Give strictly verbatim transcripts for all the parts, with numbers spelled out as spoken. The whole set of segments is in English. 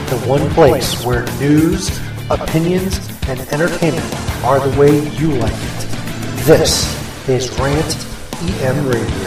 the one place where news, opinions, and entertainment are the way you like it. This is Rant E M Radio.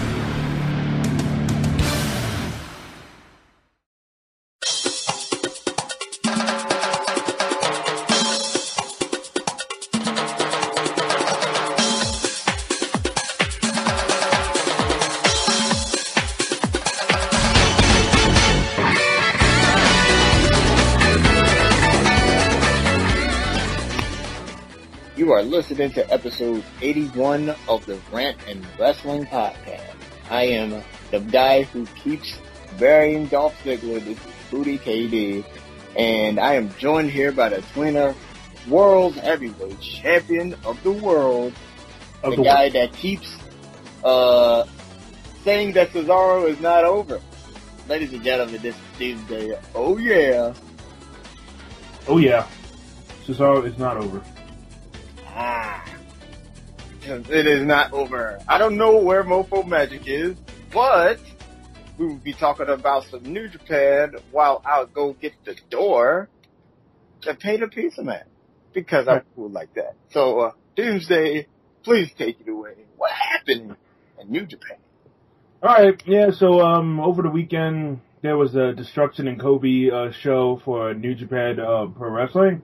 You are listening to episode eighty-one of the Rant and Wrestling Podcast. I am the guy who keeps burying Dolph Ziggler. This is Booty K D. And I am joined here by the twinner, world heavyweight champion of the world. Of the, the guy world. that keeps uh, saying that Cesaro is not over. Ladies and gentlemen, this is Tuesday. Oh yeah. Oh yeah. Cesaro is not over. Ah, it is not over. I don't know where Mofo Magic is, but we will be talking about some New Japan while I'll go get the door to pay the pizza man, because I'm cool like that. So, uh, Doomsday, please take it away. What happened in New Japan? Alright, yeah, so, um, over the weekend, there was a Destruction and Kobe, uh, show for New Japan, uh, Pro Wrestling.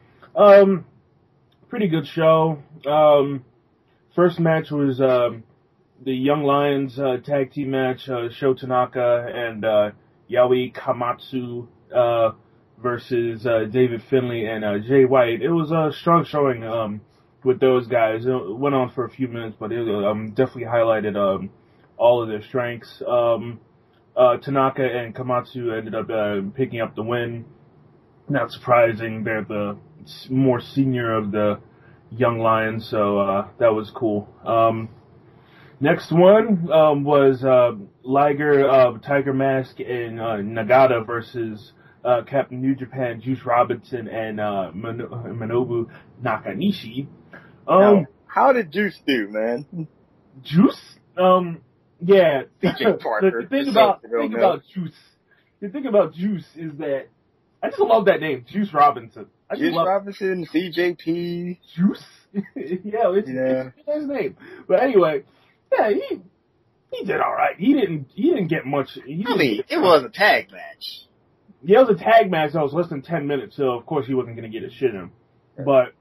Um, Pretty good show. Um, first match was um, the Young Lions uh, tag team match, uh, Sho Tanaka and uh, Yui Kamatsu uh, versus uh, David Finlay and uh, Jay White. It was a strong showing um, with those guys. It went on for a few minutes, but it um, definitely highlighted um, all of their strengths. Um, uh, Tanaka and Kamatsu ended up uh, picking up the win. Not surprising, they're the more senior of the Young Lions, so uh, that was cool. Um, next one um, was uh, Liger, uh, Tiger Mask, and uh, Nagata versus uh, Captain New Japan, Juice Robinson, and uh, Man- Manobu Nakanishi. Um, now, how did Juice do, man? Juice? Um, yeah. Parker, the, the thing about the thing about Juice, the thing about Juice is that I just love that name, Juice Robinson. I Juice love Robinson, C J P. Juice? yeah, it's, yeah. it's his name. But anyway, yeah, he he did alright. He didn't he didn't get much. He I mean, it was a tag match. Yeah, it was a tag match that was less than ten minutes, so of course he wasn't going to get his shit in. Yeah. But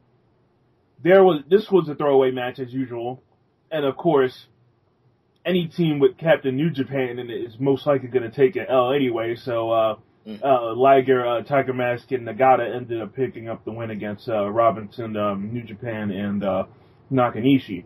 there was this was a throwaway match as usual. And of course, any team with Captain New Japan in it is most likely going to take an L anyway, so uh Uh, Liger, uh, Tiger Mask, and Nagata ended up picking up the win against uh, Robinson, um, New Japan, and uh, Nakanishi.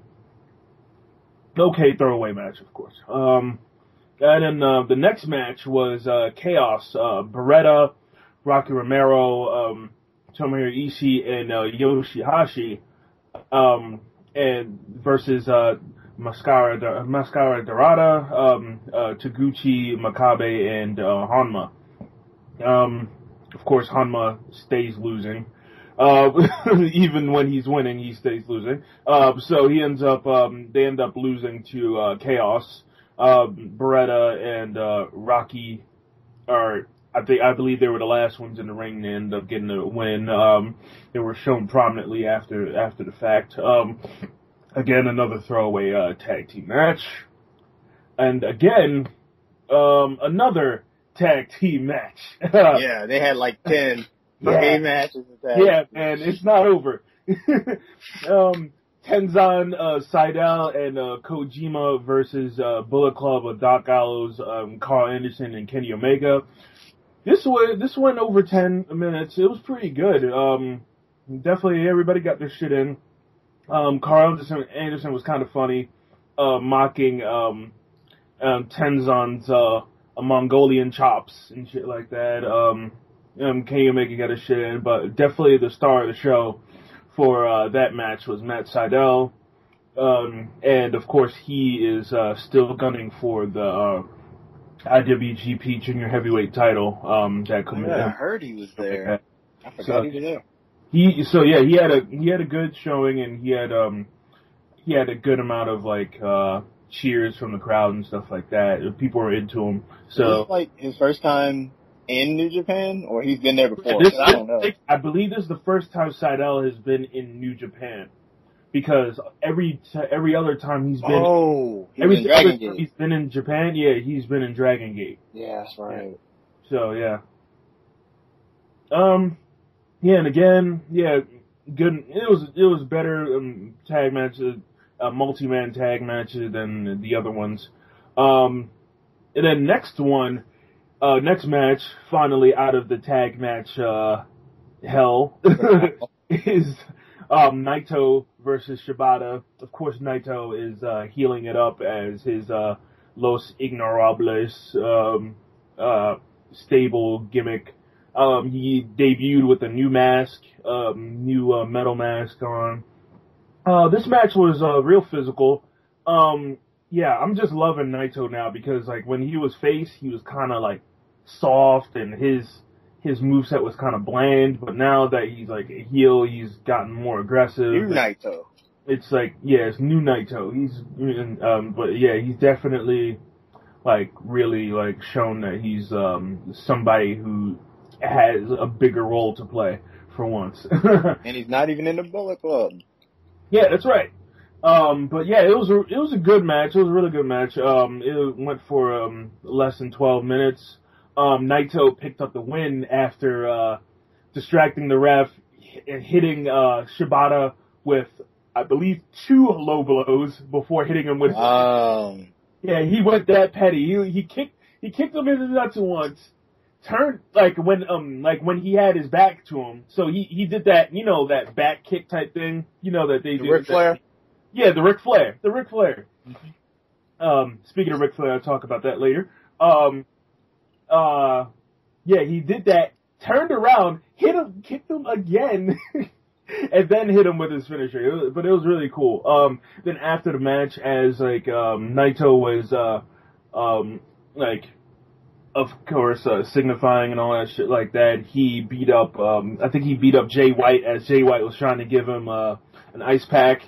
Okay, throwaway match, of course. Um, and then uh, the next match was uh, Chaos. Uh, Beretta, Rocky Romero, um, Tomohiro Ishii, and uh, Yoshihashi, um, and versus uh, Mascara, Mascara Dorada, um, uh, Taguchi, Makabe, and uh, Hanma. Um, of course, Hanma stays losing. Uh, even when he's winning, he stays losing. Uh, so he ends up, um, they end up losing to, uh, Chaos. Uh, Beretta and, uh, Rocky are, I think, I believe they were the last ones in the ring to end up getting the win. Um, they were shown prominently after, after the fact. Um, again, another throwaway, uh, tag team match. And again, um, another tag team match. yeah, they had like ten yeah. matches. Yeah, and it's not over. um, Tenzan, uh, Seidel, and uh, Kojima versus uh, Bullet Club of Doc Gallows, um, Carl Anderson, and Kenny Omega. This went this went over ten minutes. It was pretty good. Um, definitely everybody got their shit in. Um, Carl Anderson, Anderson was kind of funny, uh, mocking um, um, Tenzan's uh, Mongolian chops and shit like that. Um, um, Kenny Omega got his shit in, but definitely the star of the show for uh, that match was Matt Sydal. Um, and of course he is uh, still gunning for the uh, I W G P Junior Heavyweight title. Um, that oh, yeah, I heard he was there. I forgot so, he was there. He so yeah he had a he had a good showing, and he had um he had a good amount of like uh cheers from the crowd and stuff like that. People were into him. So it was like his first time in New Japan, or he's been there before? This, I don't know. I believe this is the first time Seidel has been in New Japan, because every every other time he's been oh he's every in Dragon other Gate. time he's been in Japan, yeah, he's been in Dragon Gate. Yeah, that's right. Yeah. So yeah, um, yeah, and again, yeah, good. It was it was better um, tag matches, uh, multi-man tag matches than the other ones. Um, and then next one. Uh, next match, finally out of the tag match, uh, hell, is, um, Naito versus Shibata. Of course, Naito is, uh, healing it up as his, uh, Los Ignorables, um, uh, stable gimmick. Um, he debuted with a new mask, um, new, uh, metal mask on. Uh, this match was, uh, real physical. Um, yeah, I'm just loving Naito now because, like, when he was face, he was kind of, like, soft, and his his moveset was kind of bland, but now that he's like a heel, he's gotten more aggressive. New Naito. It's like, yeah, it's new Naito. He's, um, but yeah, he's definitely like really like shown that he's um somebody who has a bigger role to play for once. And he's not even in the Bullet Club. Yeah, that's right. Um, but yeah, it was a, it was a good match. It was a really good match. Um, it went for um less than twelve minutes. Um, Naito picked up the win after, uh, distracting the ref and hitting, uh, Shibata with, I believe, two low blows before hitting him with, um, yeah, he went that petty. He, he kicked, he kicked him in the nuts once, turned, like, when, um, like, when he had his back to him. So he, he did that, you know, that back kick type thing, you know, that they the do. Ric Flair? Yeah, the Ric Flair. The Ric Flair. Mm-hmm. Um, speaking of Ric Flair, I'll talk about that later. Um, Uh, yeah, he did that, turned around, hit him, kicked him again, and then hit him with his finisher. It was, but it was really cool. Um, then after the match, as, like, um, Naito was, uh, um, like, of course, uh, signifying and all that shit like that, he beat up, um, I think he beat up Jay White as Jay White was trying to give him, uh, an ice pack.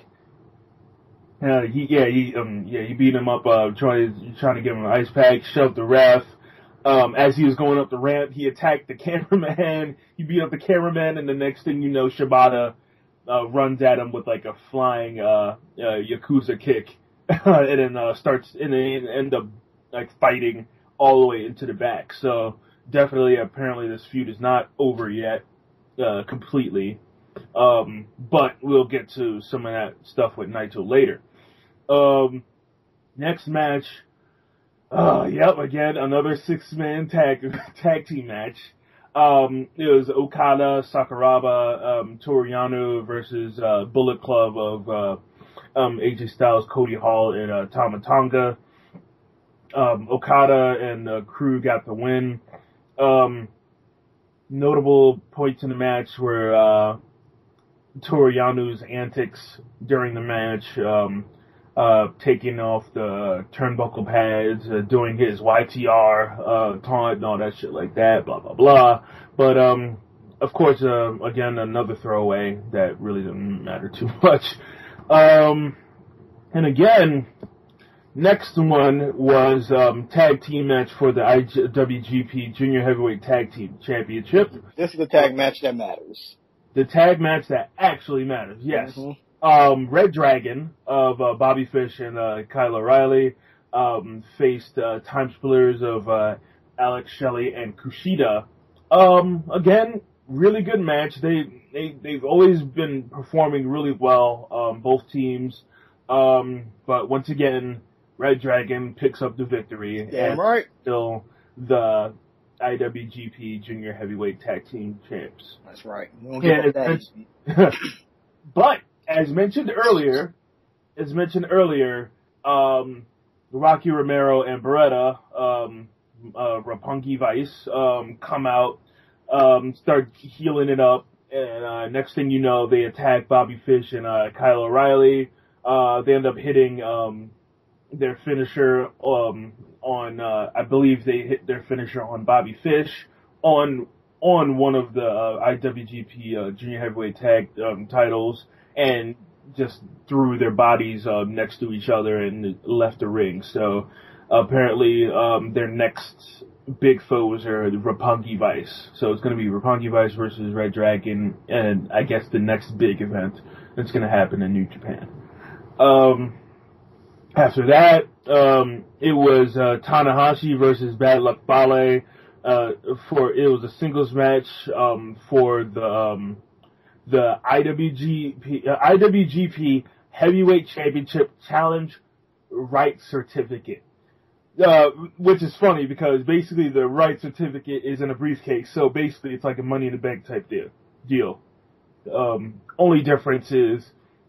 Uh, he, yeah, he, um, yeah, he beat him up, uh, trying, trying to give him an ice pack, shoved the ref. Um, as he was going up the ramp, he attacked the cameraman, he beat up the cameraman, and the next thing you know, Shibata, uh, runs at him with like a flying, uh, uh Yakuza kick, and then, uh, starts, and then end up, like, fighting all the way into the back. So, definitely, apparently this feud is not over yet, uh, completely. Um, but we'll get to some of that stuff with Naito later. Um, next match, Oh, yep, again, another six-man tag tag team match. Um, it was Okada, Sakuraba, um, Toru Yano versus, uh, Bullet Club of, uh, um, A J Styles, Cody Hall, and, uh, Tama Tonga. Um, Okada and the crew got the win. Um, notable points in the match were, uh, Toru Yano's antics during the match, um, Uh, taking off the turnbuckle pads, uh, doing his Y T R, uh, taunt and all that shit like that, blah, blah, blah. But, um, of course, uh, again, another throwaway that really didn't matter too much. Um, and again, next one was, um, tag team match for the I W G P Junior Heavyweight Tag Team Championship. This is the tag match that matters. The tag match that actually matters, yes. Mm-hmm. Um, Red Dragon of uh, Bobby Fish and uh, Kyle O'Reilly um, faced uh, Time Splitters of uh, Alex Shelley and Kushida. Um, again, really good match. They they they've always been performing really well, um, both teams. Um, but once again, Red Dragon picks up the victory. Damn and right. Still the I W G P Junior Heavyweight Tag Team Champs. That's right. Yeah, that but as mentioned earlier, as mentioned earlier, um, Rocky Romero and Beretta, um, uh, Roppongi Vice, um, come out, um, start healing it up, and, uh, next thing you know, they attack Bobby Fish and, uh, Kyle O'Reilly. Uh, they end up hitting, um, their finisher, um, on, uh, I believe they hit their finisher on Bobby Fish, on, on one of the, uh, I W G P, uh, Junior Heavyweight Tag, um, titles, and just threw their bodies uh, next to each other and left the ring. So apparently um, their next big foes are the Roppongi Vice. So it's going to be Roppongi Vice versus Red Dragon, and I guess the next big event that's going to happen in New Japan. Um, after that, um, it was uh, Tanahashi versus Bad Luck Fale. Uh, for it was a singles match um, for the um, the I W G P uh, I W G P Heavyweight Championship Challenge Right Certificate. Uh, which is funny because basically the right certificate is in a briefcase, so basically it's like a Money in the Bank type deal. Deal. Um, only difference is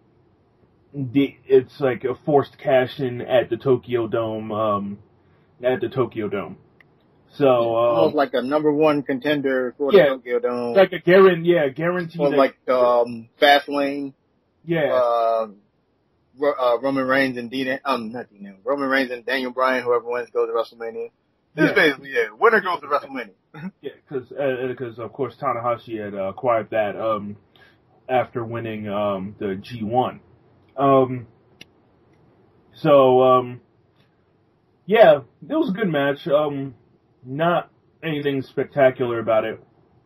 the it's like a forced cash in at the Tokyo Dome. Um, at the Tokyo Dome. So um, almost like a number one contender for the yeah, Tokyo Dome. Like a guarantee, yeah, guaranteed. Or like um, Fastlane. Yeah. Uh, Uh, Roman Reigns and Dean, um, not Dean, Roman Reigns and Daniel Bryan, whoever wins goes to WrestleMania. This yeah. is basically, yeah, winner goes to WrestleMania. yeah, because, uh, because of course Tanahashi had uh, acquired that, um, after winning, um, the G one. Um, so, um, yeah, it was a good match. Um, not anything spectacular about it.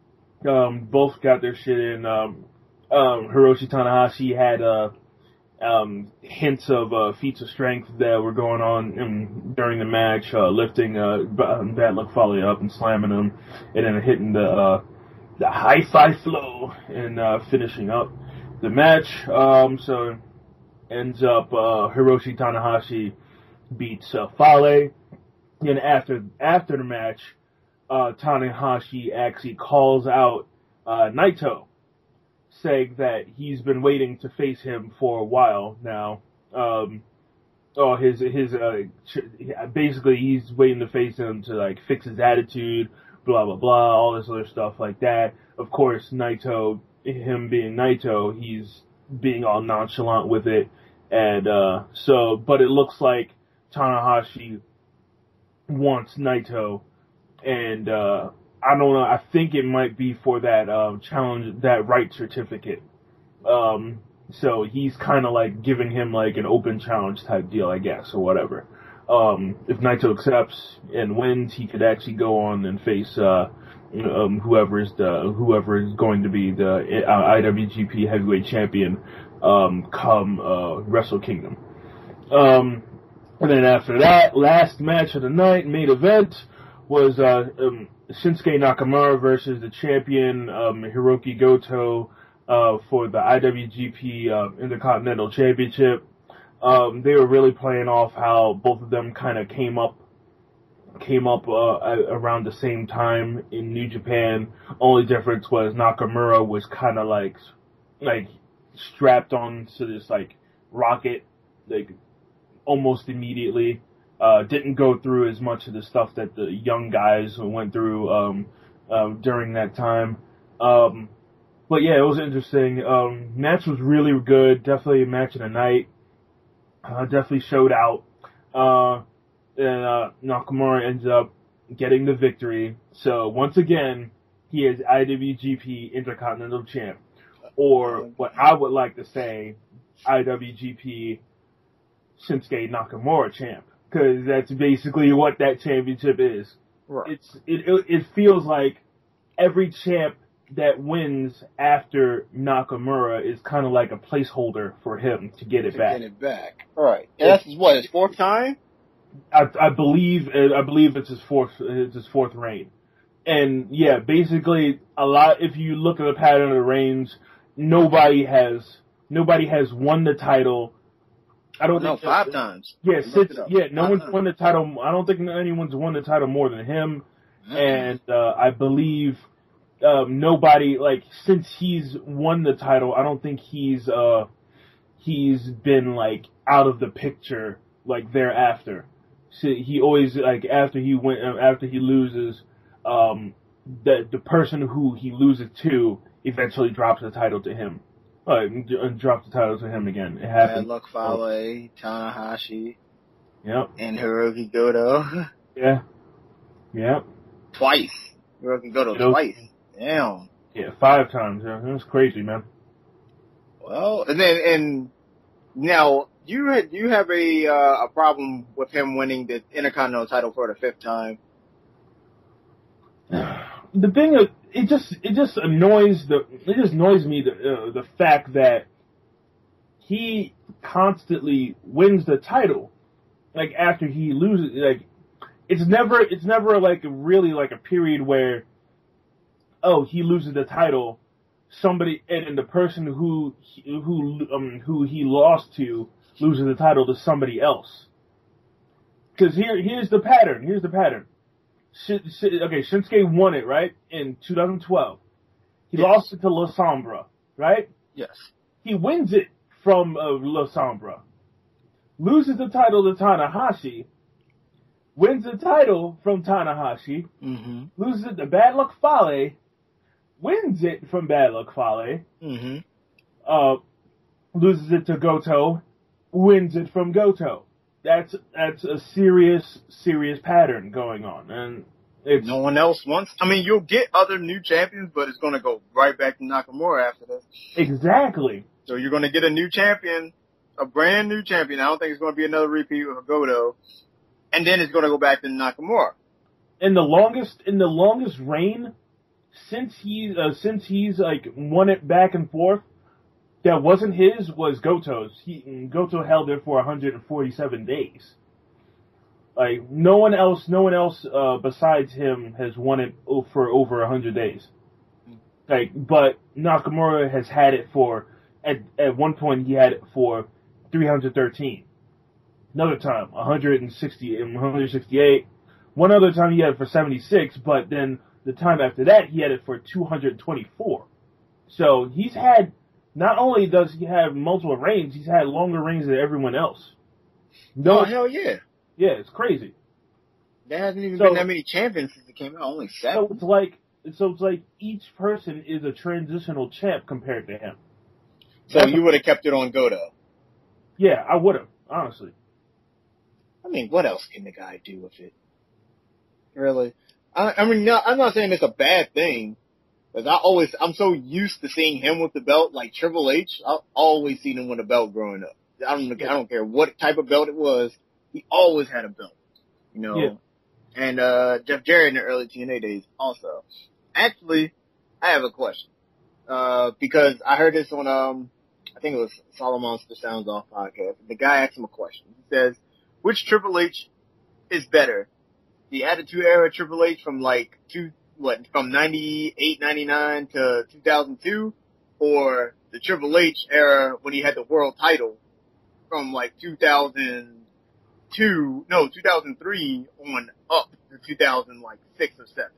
Um, both got their shit in. Um, um, Hiroshi Tanahashi had, uh, Um, hints of uh, feats of strength that were going on in, during the match, uh, lifting uh, Bad Luck Fale up and slamming him, and then hitting the uh, the high five flow and uh, finishing up the match. Um, so ends up uh, Hiroshi Tanahashi beats uh, Fale, and after after the match, uh, Tanahashi actually calls out uh, Naito, saying that he's been waiting to face him for a while now. Um, oh, his his uh, basically he's waiting to face him to like fix his attitude, blah blah blah, all this other stuff like that. Of course, Naito, him being Naito, he's being all nonchalant with it, and uh, so. But it looks like Tanahashi wants Naito, and uh, I don't know. I think it might be for that um, challenge, that right certificate. Um, so he's kind of like giving him like an open challenge type deal, I guess, or whatever. Um, if Naito accepts and wins, he could actually go on and face uh, um, whoever is the whoever is going to be the uh, I W G P Heavyweight Champion um, come uh, Wrestle Kingdom. Um, and then after that, last match of the night, main event, was uh, um, Shinsuke Nakamura versus the champion um, Hiroki Goto uh, for the I W G P uh, Intercontinental Championship. Um, they were really playing off how both of them kind of came up, came up uh, around the same time in New Japan. Only difference was Nakamura was kind of like, like strapped on to this like rocket, like almost immediately. Uh, didn't go through as much of the stuff that the young guys went through um, uh, during that time. Um, but yeah, it was interesting. Um, match was really good. Definitely a match of the night. Uh, definitely showed out. Uh, and uh, Nakamura ends up getting the victory. So once again, he is I W G P Intercontinental Champ. Or what I would like to say, I W G P Shinsuke Nakamura Champ. Because that's basically what that championship is. Right. It's it, it it feels like every champ that wins after Nakamura is kind of like a placeholder for him to get it to back. Get it back. All right. And that's his, what, his fourth time? I, I believe I believe it's his fourth it's his fourth reign. And yeah, basically a lot. If you look at the pattern of the reigns, nobody has nobody has won the title. I don't no, think five that, times. Yeah, since, yeah, no five one's times. won the title. I don't think anyone's won the title more than him. Mm-hmm. And uh, I believe um, nobody, like, since he's won the title, I don't think he's uh, he's been like out of the picture like thereafter. So he always like after he went after he loses, um, the the person who he loses to eventually drops the title to him. Uh, drop the title to him again. It happened. Bad Luck Fale, Tanahashi, Yep. and Hiroki Goto. Yeah. Yep. Twice. Hiroki Goto Goto. twice. Damn. Yeah, five times. Yeah, that's crazy, man. Well, and then and now you had, you have a uh, a problem with him winning the Intercontinental title for the fifth time. the thing is, it just it just annoys the it just annoys me the uh, the fact that he constantly wins the title, like after he loses. Like it's never it's never like really like a period where, oh, he loses the title, somebody and, and the person who who um who he lost to loses the title to somebody else. Because here here's the pattern. Here's the pattern. Sh- Sh- okay, Shinsuke won it, right, in two thousand twelve. He yes. lost it to La Sombra, right? Yes. He wins it from uh, La Sombra. Loses the title to Tanahashi. Wins the title from Tanahashi. Mm-hmm. Loses it to Bad Luck Fale. Wins it from Bad Luck Fale. Mm-hmm. Uh, loses it to Goto. Wins it from Goto. That's that's a serious, serious pattern going on, and it's no one else wants. I mean, you'll get other new champions, but it's going to go right back to Nakamura after this. Exactly. So you're going to get a new champion, a brand new champion. I don't think it's going to be another repeat with Goto, and then it's going to go back to Nakamura. In the longest, in the longest reign since he uh, since he's like won it back and forth. That wasn't his, was Goto's. He, Goto held it for one hundred forty-seven days. Like, no one else, no one else, uh, besides him has won it for over one hundred days. Like, but Nakamura has had it for, at, at one point he had it for three hundred thirteen. Another time, one hundred sixty, one hundred sixty-eight. One other time he had it for seventy-six, but then the time after that he had it for two hundred twenty-four. So he's had, not only does he have multiple reigns, he's had longer reigns than everyone else. No, oh, hell yeah. Yeah, it's crazy. There hasn't even so, been that many champions since it came out, only seven. So it's like, so it's like each person is a transitional champ compared to him. So That's you would have kept it on Goto? Yeah, I would have, honestly. I mean, what else can the guy do with it? Really? I, I mean, no, I'm not saying it's a bad thing. Because I always, I'm so used to seeing him with the belt, like Triple H. I've always seen him with a belt growing up. I don't, I don't care what type of belt it was. He always had a belt, you know. Yeah. And uh Jeff Jarrett in the early T N A days also. Actually, I have a question. Uh, because I heard this on um, I think it was Solomon's The Sounds Off podcast. The guy asked him a question. He says, "Which Triple H is better, the Attitude Era Triple H from like two?" What, from ninety-eight, ninety-nine to two thousand two, or the Triple H era when he had the world title from like two thousand two, no, two thousand three on up to two thousand six or seven?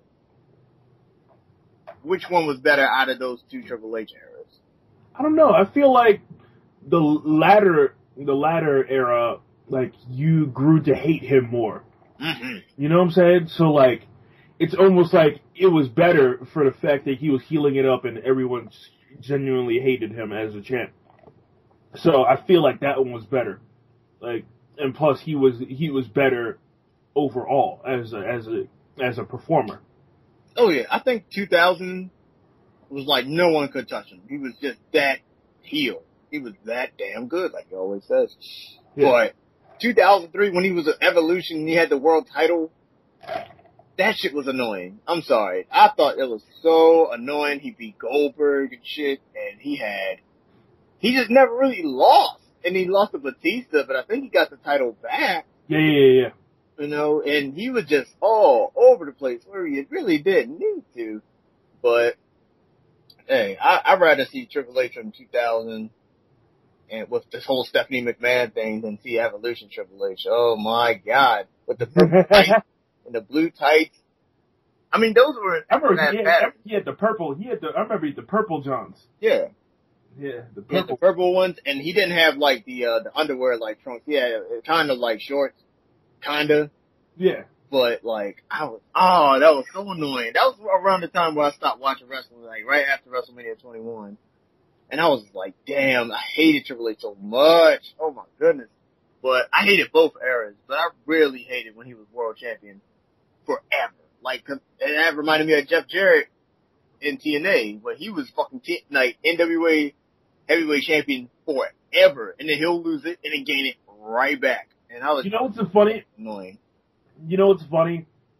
Which one was better out of those two Triple H eras? I don't know. I feel like the latter, the latter era, like you grew to hate him more. Mm-hmm. You know what I'm saying? So like, it's almost like it was better for the fact that he was healing it up and everyone genuinely hated him as a champ. So I feel like that one was better. Like, and plus he was he was better overall as a as a as a performer. Oh yeah, I think two thousand was like no one could touch him. He was just that heel. He was that damn good, like he always says. Yeah. But two thousand three, when he was an Evolution and he had the world title, that shit was annoying. I'm sorry. I thought it was so annoying. He beat Goldberg and shit, and he had, he just never really lost. And he lost to Batista, but I think he got the title back. Yeah, yeah, yeah, yeah. You know, and he was just all over the place where he really didn't need to. But, hey, I, I'd rather see Triple H from two thousand and with this whole Stephanie McMahon thing than see Evolution Triple H. Oh my God. With the purple tights and the blue tights. I mean, those were, I remember he had, he had the purple, he had the, I remember the purple Johns. Yeah. Yeah, the purple. He had the purple ones, and he didn't have like the, uh, the underwear like trunks. He had kind of like shorts. Kinda. Yeah. But like, I was, oh, that was so annoying. That was around the time where I stopped watching wrestling, like right after WrestleMania twenty-one. And I was like, damn, I hated Triple H so much. Oh my goodness. But I hated both eras, but I really hated when he was world champion forever. Like, cause that reminded me of Jeff Jarrett in T N A, where he was fucking t- like N W A heavyweight champion forever. And then he'll lose it and then gain it right back. And I was, you know what's funny? Annoying. You know what's funny?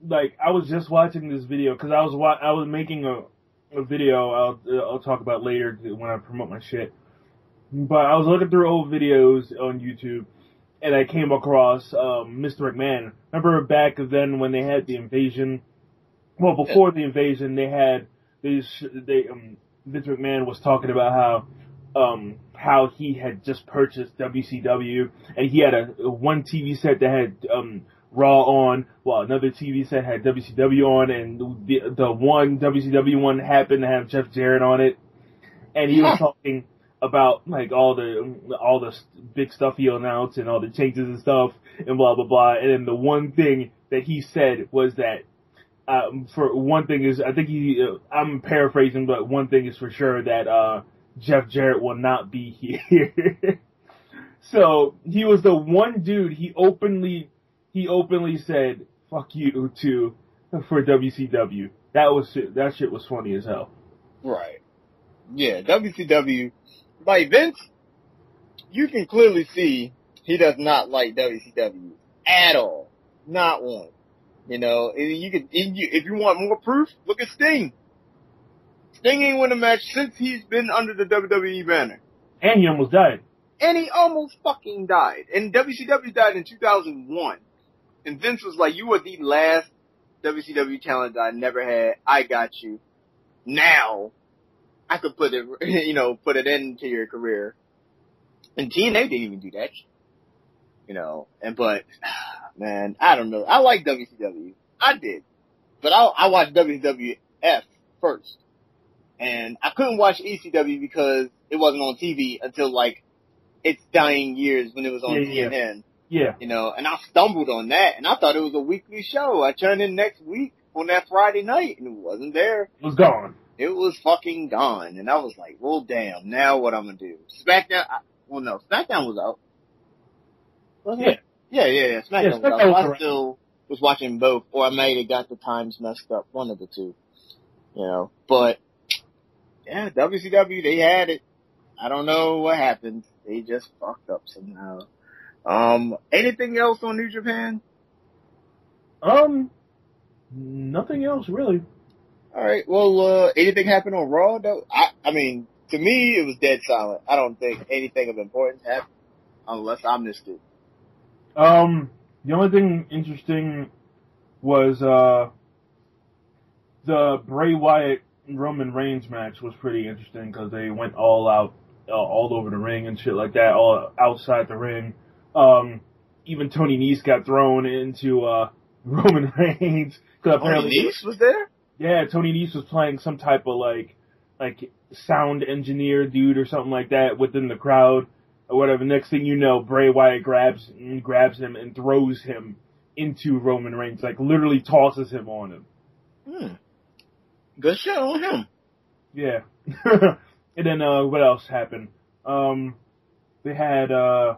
like, I was just watching this video, because I was wa- I was making a, a video I'll, I'll talk about later when I promote my shit. But I was looking through old videos on YouTube, and I came across um, Mister McMahon. Remember back then when they had the invasion? Well, before the invasion, they had these. They um, Mister McMahon was talking about how um, how he had just purchased W C W, and he had a, a one T V set that had um, Raw on, while another T V set had W C W on, and the the one W C W one happened to have Jeff Jarrett on it, and he was talking about like all the all the big stuff he announced and all the changes and stuff and blah blah blah. And then the one thing that he said was that um, for one thing is I think he uh, I'm paraphrasing, but one thing is for sure that uh, Jeff Jarrett will not be here. So he was the one dude he openly he openly said fuck you to for W C W. That was that shit was funny as hell. Right. Yeah, W C W. Like, Vince, you can clearly see he does not like W C W at all. Not one. You know, you could, if you want more proof, look at Sting. Sting ain't won a match since he's been under the W W E banner. And he almost died. And he almost fucking died. And W C W died in two thousand one. And Vince was like, you are the last W C W talent that I never had. I got you. Now, I could put it, you know, put it into your career. And T N A didn't even do that. You know, and but, man, I don't know. I like W C W. I did. But I, I watched W W F first. And I couldn't watch E C W because it wasn't on T V until, like, its dying years when it was on yeah, T N N. Yeah. You know, and I stumbled on that, and I thought it was a weekly show. I turned in next week on that Friday night, and it wasn't there. It was gone. It was fucking gone. And I was like, well, damn, now what I'm gonna do? SmackDown, I, well, no, SmackDown was out. Wasn't Yeah. it? Yeah, yeah, yeah, SmackDown, Yeah, was SmackDown out. was So I around. still was watching both, or I might have got the times messed up, one of the two. You know, but, yeah, W C W, they had it. I don't know what happened. They just fucked up somehow. Um, anything else on New Japan? Um, nothing else really. All right. Well, uh, anything happened on Raw? Though? I, I mean, to me, it was dead silent. I don't think anything of importance happened, unless I missed it. Um, the only thing interesting was uh the Bray Wyatt Roman Reigns match was pretty interesting because they went all out, uh, all over the ring and shit like that, all outside the ring. Um, even Tony Nese got thrown into uh Roman Reigns. Cause Tony Nese was there? Yeah, Tony Nese was playing some type of like, like sound engineer dude or something like that within the crowd or whatever. Next thing you know, Bray Wyatt grabs grabs him and throws him into Roman Reigns, like literally tosses him on him. Hmm. Good shit on him. Yeah. And then uh, what else happened? Um, they had uh,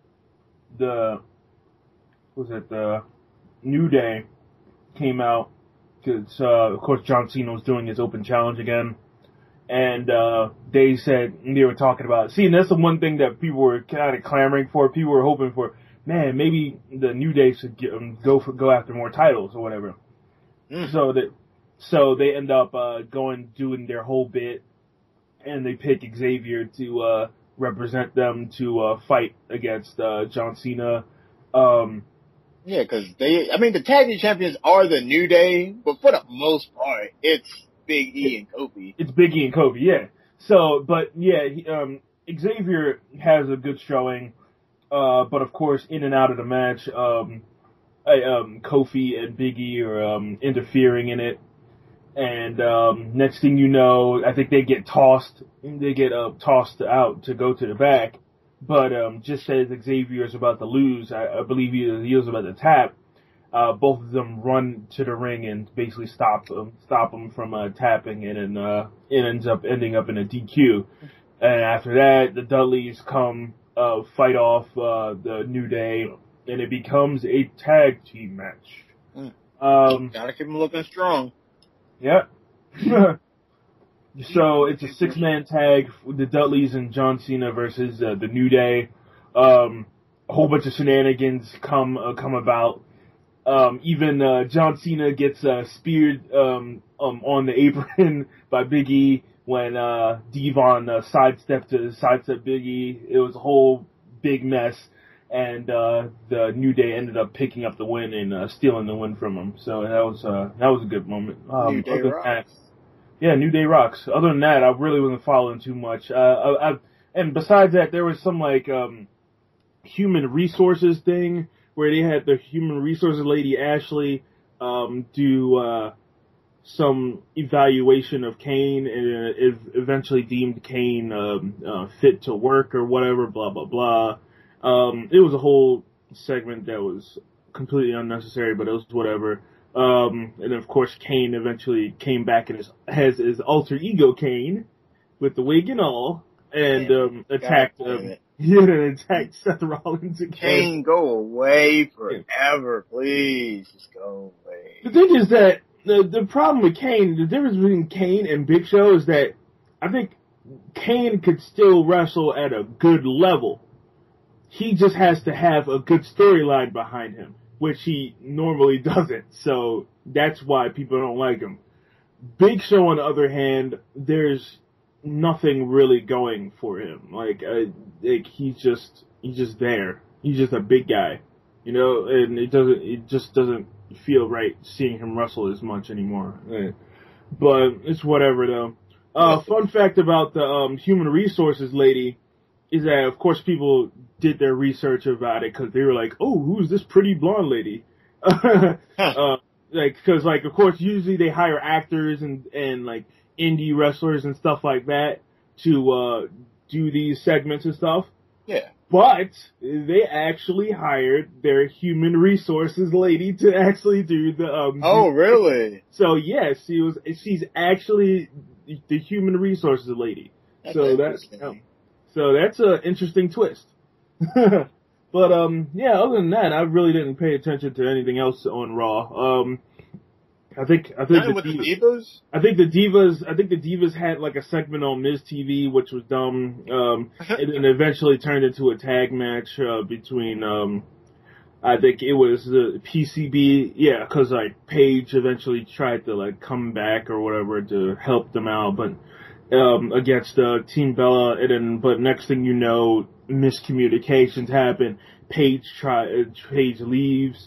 the what was it the New Day came out. Cause, uh, of course, John Cena was doing his open challenge again. And, uh, they said, they were talking about, see, and that's the one thing that people were kind of clamoring for, people were hoping for, man, maybe the New Day should get, um, go for, go after more titles or whatever. Mm. So that, so they end up, uh, going, doing their whole bit, and they pick Xavier to, uh, represent them to, uh, fight against, uh, John Cena. Um, Yeah, because they, I mean, the tag team champions are the New Day, but for the most part, it's Big E and Kofi. It's Big E and Kofi, yeah. So, but yeah, he, um, Xavier has a good showing, uh, but of course, in and out of the match, um, I, um, Kofi and Big E are um, interfering in it, and um, next thing you know, I think they get tossed, they get uh, tossed out to go to the back. But um, just as Xavier's about to lose, I, I believe he, he was about to tap. Uh, both of them run to the ring and basically stop him, stop him from uh, tapping, and then uh, it ends up ending up in a D Q. And after that, the Dudleys come uh, fight off uh, the New Day, and it becomes a tag team match. Mm. Um, Gotta keep them looking strong. Yeah. So it's a six-man tag, the Dudleys and John Cena versus uh, the New Day. Um, a whole bunch of shenanigans come uh, come about, Um, even uh, John Cena gets uh, speared um, um, on the apron by Big E when uh, Devon uh, sidestepped to sidestep Big E. It was a whole big mess, and uh, the New Day ended up picking up the win and uh, stealing the win from him. So that was uh, that was a good moment. Um, New Day rocks. That, yeah, New Day rocks. Other than that, I really wasn't following too much. Uh, I, I, and besides that, there was some like um, human resources thing where they had the human resources lady Ashley um, do uh, some evaluation of Kane, and it eventually deemed Kane um, uh, fit to work or whatever. Blah blah blah. Um, it was a whole segment that was completely unnecessary, but it was whatever. Um, and of course, Kane eventually came back and his, has his alter ego Kane with the wig and all, and um, attacked. Um, Yeah, attacked Seth Rollins again. Kane, go away forever, please. Just go away. The thing is that the the problem with Kane, the difference between Kane and Big Show is that I think Kane could still wrestle at a good level. He just has to have a good storyline behind him, which he normally doesn't. So that's why people don't like him. Big Show, on the other hand, there's nothing really going for him. Like, uh, like he's just he's just there. He's just a big guy, you know, and it doesn't it just doesn't feel right seeing him wrestle as much anymore. But it's whatever though. Uh, fun fact about the um, human resources lady is that of course people did their research about it because they were like, oh, who's this pretty blonde lady? uh, like because like of course usually they hire actors and and like indie wrestlers and stuff like that to uh, do these segments and stuff. Yeah. But they actually hired their human resources lady to actually do the. Um, oh, really? So yes, she was. She's actually the human resources lady. That's so that's um, so that's an interesting twist. But um, yeah. Other than that, I really didn't pay attention to anything else on Raw. Um. I think I think the, with Divas, the Divas. I think the Divas. I think the Divas had like a segment on Miz T V, which was dumb. Um, and then eventually turned into a tag match uh, between. Um, I think it was the P C B. Yeah, because like Paige eventually tried to like come back or whatever to help them out, but um, against uh, Team Bella. And then, but next thing you know, miscommunications happen. Paige try. Paige leaves.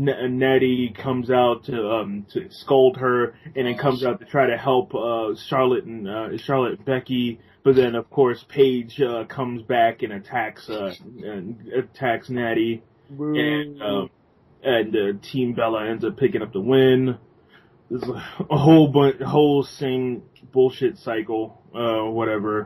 Natty comes out to um to scold her, and then comes out to try to help uh Charlotte and uh, Charlotte and Becky. But then of course Paige uh, comes back and attacks uh and attacks Natty, Woo. and um and uh, Team Bella ends up picking up the win. There's a whole bunch, whole same bullshit cycle, uh whatever.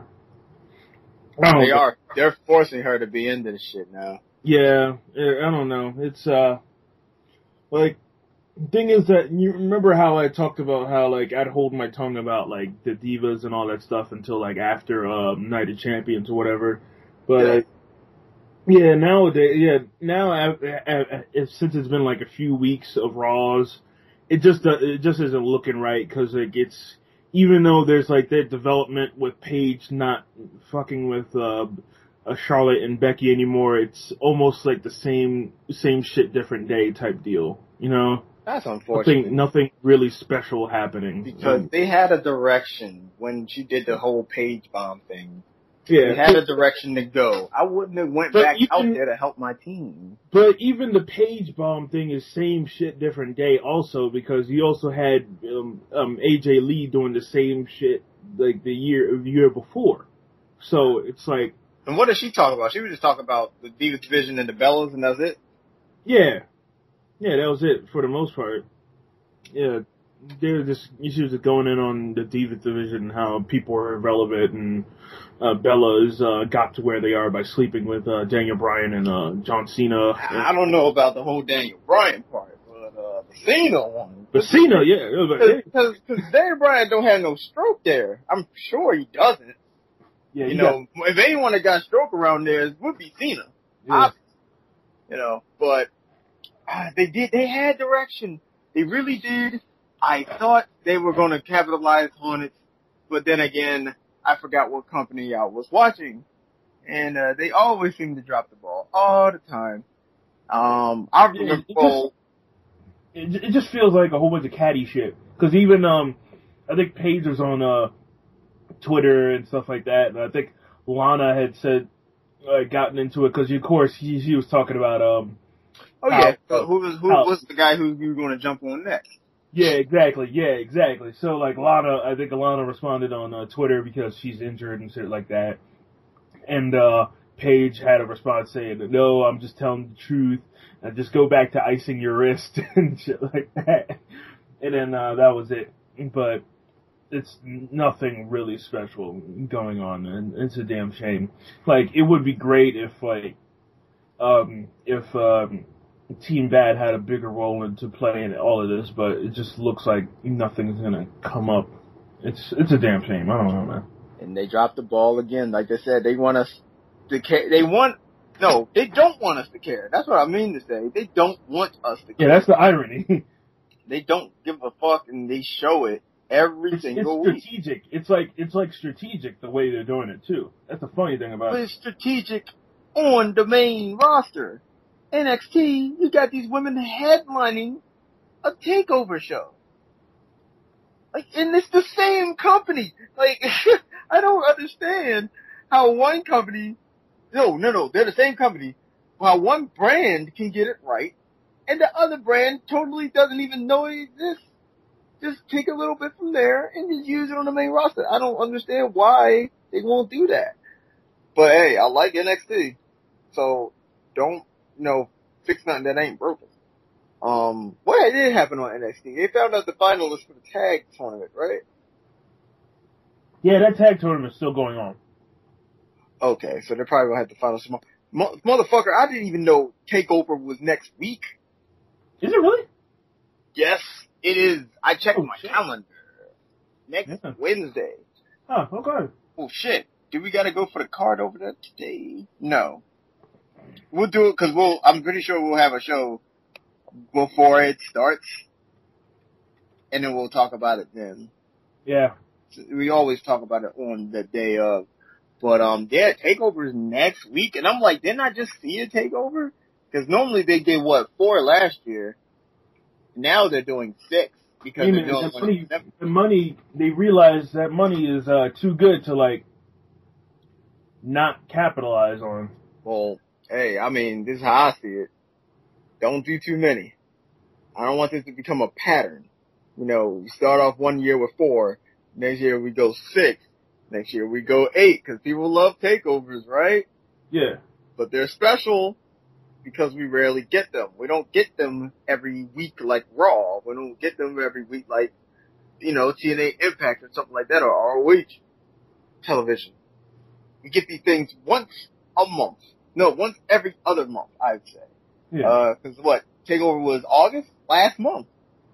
They are they're forcing her to be into this shit now. Yeah, I don't know. It's uh. Like, the thing is that, you remember how I talked about how, like, I'd hold my tongue about, like, the Divas and all that stuff until, like, after, um, Night of Champions or whatever. But, yeah, like, yeah nowadays, yeah, now, I, I, I, since it's been, like, a few weeks of Raws, it just, uh, it just isn't looking right, because, like, it's, even though there's, like, that development with Paige not fucking with, uh, Uh, Charlotte and Becky anymore, it's almost like the same same shit, different day type deal, you know? That's unfortunate. Nothing, nothing really special happening. Because um, they had a direction when she did the whole Paige bomb thing. Yeah. They had a direction to go. I wouldn't have went back even, out there to help my team. But even the Paige bomb thing is same shit, different day also, because you also had um, um, A J Lee doing the same shit like the year, the year before. So it's like, and what did she talk about? She was just talking about the Divas division and the Bellas, and that's it? Yeah. Yeah, that was it for the most part. Yeah, they were just, she was just going in on the Divas division, how people are irrelevant, and uh, Bella's uh, got to where they are by sleeping with uh, Daniel Bryan and uh, John Cena. I don't know about the whole Daniel Bryan part, but uh, the Cena one. The Cena, yeah. Because Daniel Bryan don't have no stroke there. I'm sure he doesn't. Yeah, you know, got, if anyone that got stroke around there, it would be Cena. Yeah. You know, but uh, they did. They had direction. They really did. I thought they were going to capitalize on it, but then again, I forgot what company I was watching, and uh, they always seem to drop the ball all the time. Um, I remember. Yeah, it, it just feels like a whole bunch of catty shit. Because even, um, I think Paige was on, uh, Twitter and stuff like that, and I think Lana had said, uh, gotten into it, because of course, he, he was talking about, um, Oh how, yeah, so who was, who how, was the guy who you were going to jump on next? Yeah, exactly, yeah, exactly. So, like, Lana, I think Lana responded on, uh, Twitter because she's injured and shit like that. And, uh, Paige had a response saying, no, I'm just telling the truth. And just go back to icing your wrist and shit like that. And then, uh, that was it. But it's nothing really special going on, and it's a damn shame. Like, it would be great if, like, um, if, um, Team Bad had a bigger role into playing all of this, but it just looks like nothing's gonna come up. It's, it's a damn shame. I don't know, man. And they dropped the ball again. Like I said, they want us to care. They want, no, they don't want us to care. That's what I mean to say. They don't want us to care. Yeah, that's the irony. They don't give a fuck, and they show it every it's, single it's week. strategic. It's like, it's like strategic the way they're doing it too. That's the funny thing about But it. it's strategic on the main roster. N X T, you got these women headlining a takeover show. Like, and it's the same company. Like, I don't understand how one company, no, no, no, they're the same company, how one brand can get it right, and the other brand totally doesn't even know it exists. Just take a little bit from there and just use it on the main roster. I don't understand why they won't do that. But hey, I like N X T. So, don't, you know, fix nothing that ain't broken. Um, what did happen on N X T? They found out the finalists for the tag tournament, right? Yeah, that tag tournament is still going on. Okay, so they're probably gonna have to find some more. Motherfucker, I didn't even know TakeOver was next week. Is it really? Yes, it is. I checked Oh, my shit. calendar. Next Yeah. Wednesday. Huh, okay. Oh shit. Do we gotta go for the card over there today? No. We'll do it cause we'll, I'm pretty sure we'll have a show before it starts. And then we'll talk about it then. Yeah. We always talk about it on the day of. But, um, yeah, TakeOver is next week. And I'm like, didn't I just see a TakeOver? Cause normally they did what, four last year. Now they're doing six. Because Hey, they're man, doing the, money, the money, they realize that money is, uh, too good to, like, not capitalize on. Well, hey, I mean, this is how I see it. Don't do too many. I don't want this to become a pattern. You know, we start off one year with four. Next year we go six. Next year we go eight, because people love takeovers, right? Yeah. But they're special because we rarely get them. We don't get them every week like Raw. We don't get them every week like, you know, T N A Impact or something like that, or R O H television. We get these things once a month. No, once every other month, I'd say. Yeah. Uh, cause what? TakeOver was August? Last month.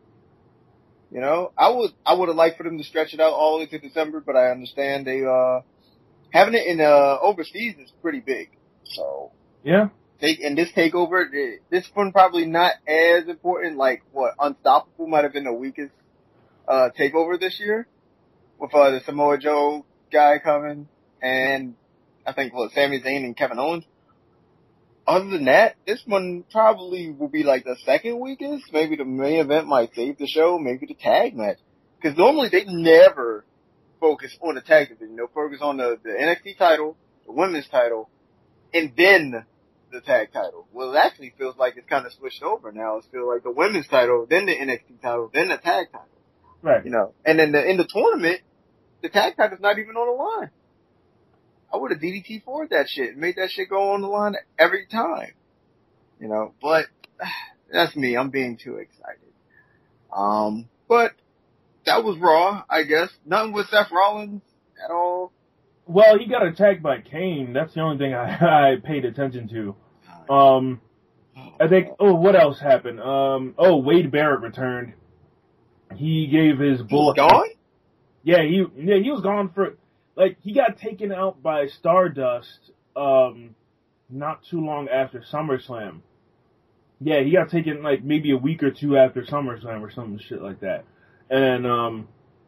You know, I would, I would have liked for them to stretch it out all the way to December, but I understand they, uh, having it in, uh, overseas is pretty big. So. Yeah. Take, and this TakeOver, this one probably not as important, like what, Unstoppable might have been the weakest, uh, TakeOver this year. With, uh, the Samoa Joe guy coming, and I think, what, Sami Zayn and Kevin Owens. Other than that, this one probably will be like the second weakest. Maybe the main event might save the show. Maybe the tag match. Because normally they never focus on the tag division. They'll focus on the, the N X T title, the women's title, and then the tag title. Well, it actually feels like it's kind of switched over now. It feels like the women's title, then the N X T title, then the tag title. Right. You know, and then the, in the tournament, the tag title's not even on the line. I would have D D T forward that shit and made that shit go on the line every time. You know, but that's me. I'm being too excited. Um, but that was Raw, I guess. Nothing with Seth Rollins at all. Well, he got attacked by Kane. That's the only thing I, I paid attention to. Um, I think, oh, what else happened? Um, oh, Wade Barrett returned. He gave his bull. He was gone? Yeah, he, yeah, he was gone for, like, he got taken out by Stardust, um, not too long after SummerSlam. Yeah, he got taken, like, maybe a week or two after SummerSlam or some shit like that. And, um,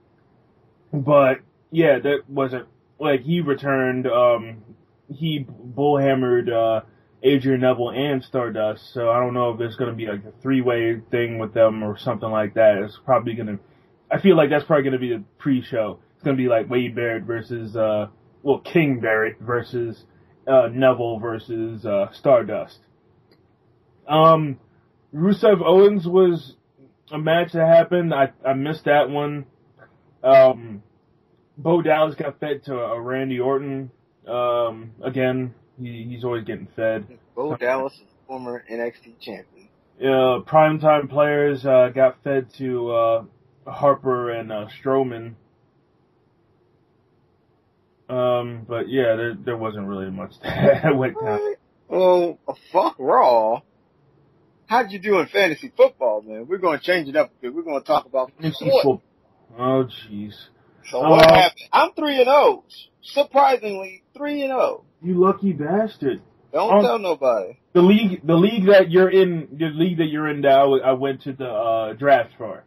but, yeah, that wasn't, like, he returned, um, he bullhammered, uh, Adrian Neville and Stardust. So I don't know if there's going to be like a three-way thing with them or something like that. It's probably going to, I feel like that's probably going to be the pre-show. It's going to be like Wade Barrett versus, uh, well, King Barrett versus uh, Neville versus uh, Stardust. Um, Rusev Owens was a match that happened. I, I missed that one. Um, Bo Dallas got fed to a Randy Orton. Um, again, he, he's always getting fed. Bo Dallas is former N X T champion. Uh, primetime players uh, got fed to uh, Harper and uh, Strowman. Um, but yeah, there there wasn't really much that went down. Well, fuck Raw. How'd you do in fantasy football, man? We're going to change it up a bit. We're going to talk about football. Oh, jeez. So what uh, happened? I'm three and zero. Surprisingly, three and zero. You lucky bastard. Don't um, tell nobody. The league, the league that you're in, the league that you're in now, I went to the uh, draft for.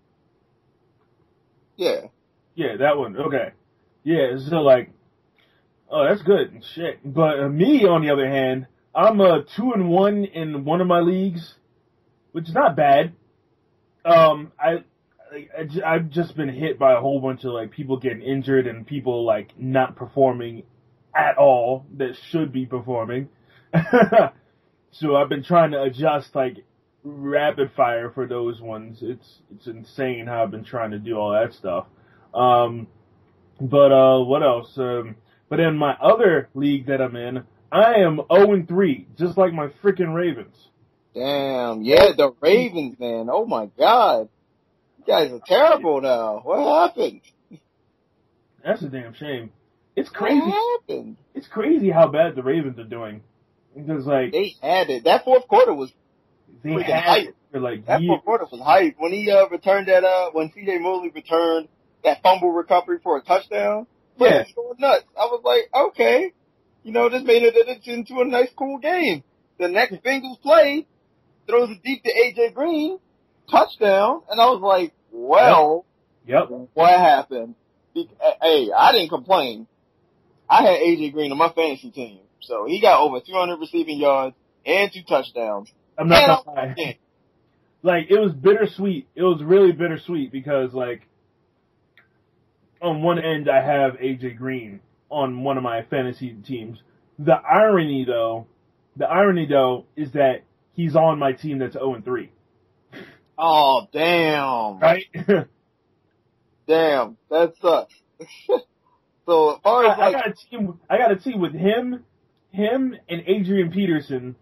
Yeah. Yeah, that one. Okay. Yeah, so like, oh, that's good. Shit. But uh, me, on the other hand, I'm uh, two and one in one of my leagues, which is not bad. Um, I, I, I've just been hit by a whole bunch of like people getting injured and people like not performing at all that should be performing. So I've been trying to adjust like rapid fire for those ones. It's it's insane how I've been trying to do all that stuff. Um, but uh, what else? Um, but in my other league that I'm in, I am zero and three, just like my freaking Ravens. Damn, yeah, the Ravens, man. Oh my God. You guys are terrible now. What happened? That's a damn shame. It's crazy. What happened? It's crazy how bad the Ravens are doing. Because like they had it. That fourth quarter was they freaking had hype. For like that years. fourth quarter was hype. When he uh, returned that uh when C J Mosley returned that fumble recovery for a touchdown, yeah, was going nuts. I was like, okay, you know, this made it into a nice, cool game. The next Bengals play throws it deep to A J Green, touchdown, and I was like, well, yep. What happened? Hey, I didn't complain. I had A J Green on my fantasy team, so he got over two hundred receiving yards and two touchdowns. I'm not gonna lie. Like, it was bittersweet. It was really bittersweet because, like, on one end I have A J Green on one of my fantasy teams. The irony, though, the irony, though, is that he's on my team that's zero and three. Oh, damn. Right? Damn, that sucks. So, as far as I, like, I got a team, I got a team with him, him and Adrian Peterson.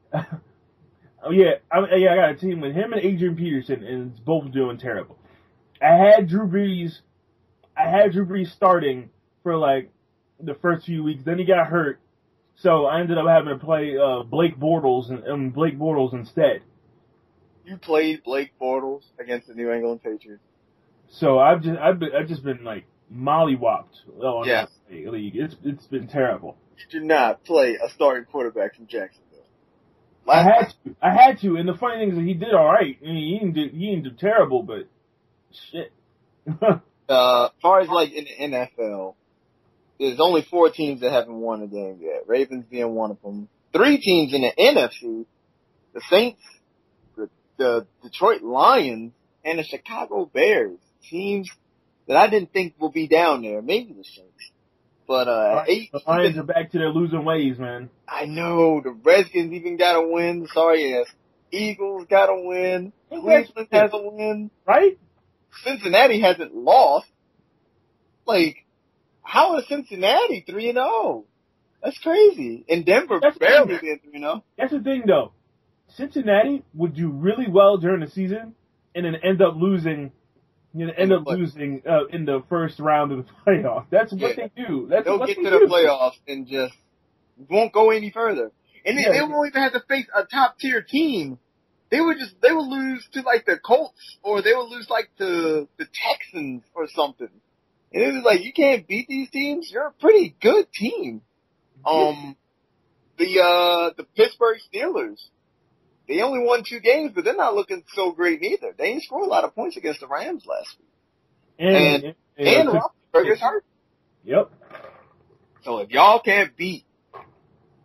Oh yeah, I, yeah, I got a team with him and Adrian Peterson, and it's both doing terrible. I had Drew Brees, I had Drew Brees starting for like the first few weeks. Then he got hurt, so I ended up having to play uh, Blake Bortles and um, Blake Bortles instead. You played Blake Bortles against the New England Patriots. So I've just I've been I've just been like mollywopped on yeah. this league. It's it's been terrible. You did not play a starting quarterback from Jacksonville. I had to. I had to. And the funny thing is that he did all right. I mean, he didn't do, he didn't do terrible, but shit. uh, as far as like in the N F L, there's only four teams that haven't won a game yet. Ravens being one of them. Three teams in the N F C: the Saints, the, the Detroit Lions, and the Chicago Bears. Teams that I didn't think will be down there. Maybe the Saints. But, uh, eight. The Lions even, are back to their losing ways, man. I know. The Redskins even got a win. Sorry ass. Eagles got a win. Cleveland has a win. Right? Cincinnati hasn't lost. Like, how is Cincinnati three and oh? That's crazy. And Denver That's barely did three and oh. That's the thing, though. Cincinnati would do really well during the season and then end up losing You know, end up losing uh, in the first round of the playoff. That's what yeah. they do. That's They'll what get they to do. the playoffs and just won't go any further. And yeah. they, they won't even have to face a top tier team. They would just they would lose to like the Colts or they would lose like to the Texans or something. And it was like you can't beat these teams. You're a pretty good team. Um, the uh the Pittsburgh Steelers. They only won two games, but they're not looking so great either. They didn't score a lot of points against the Rams last week. And, and, and, and Roethlisberger's hurt. Yep. So if y'all can't beat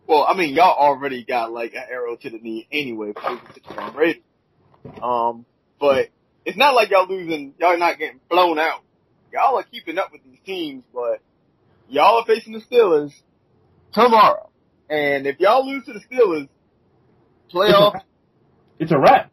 Well, I mean, y'all already got like an arrow to the knee anyway for the Cincinnati Raiders. Um, but it's not like y'all losing, y'all not getting blown out. Y'all are keeping up with these teams, but y'all are facing the Steelers tomorrow. And if y'all lose to the Steelers, playoff. It's a wrap.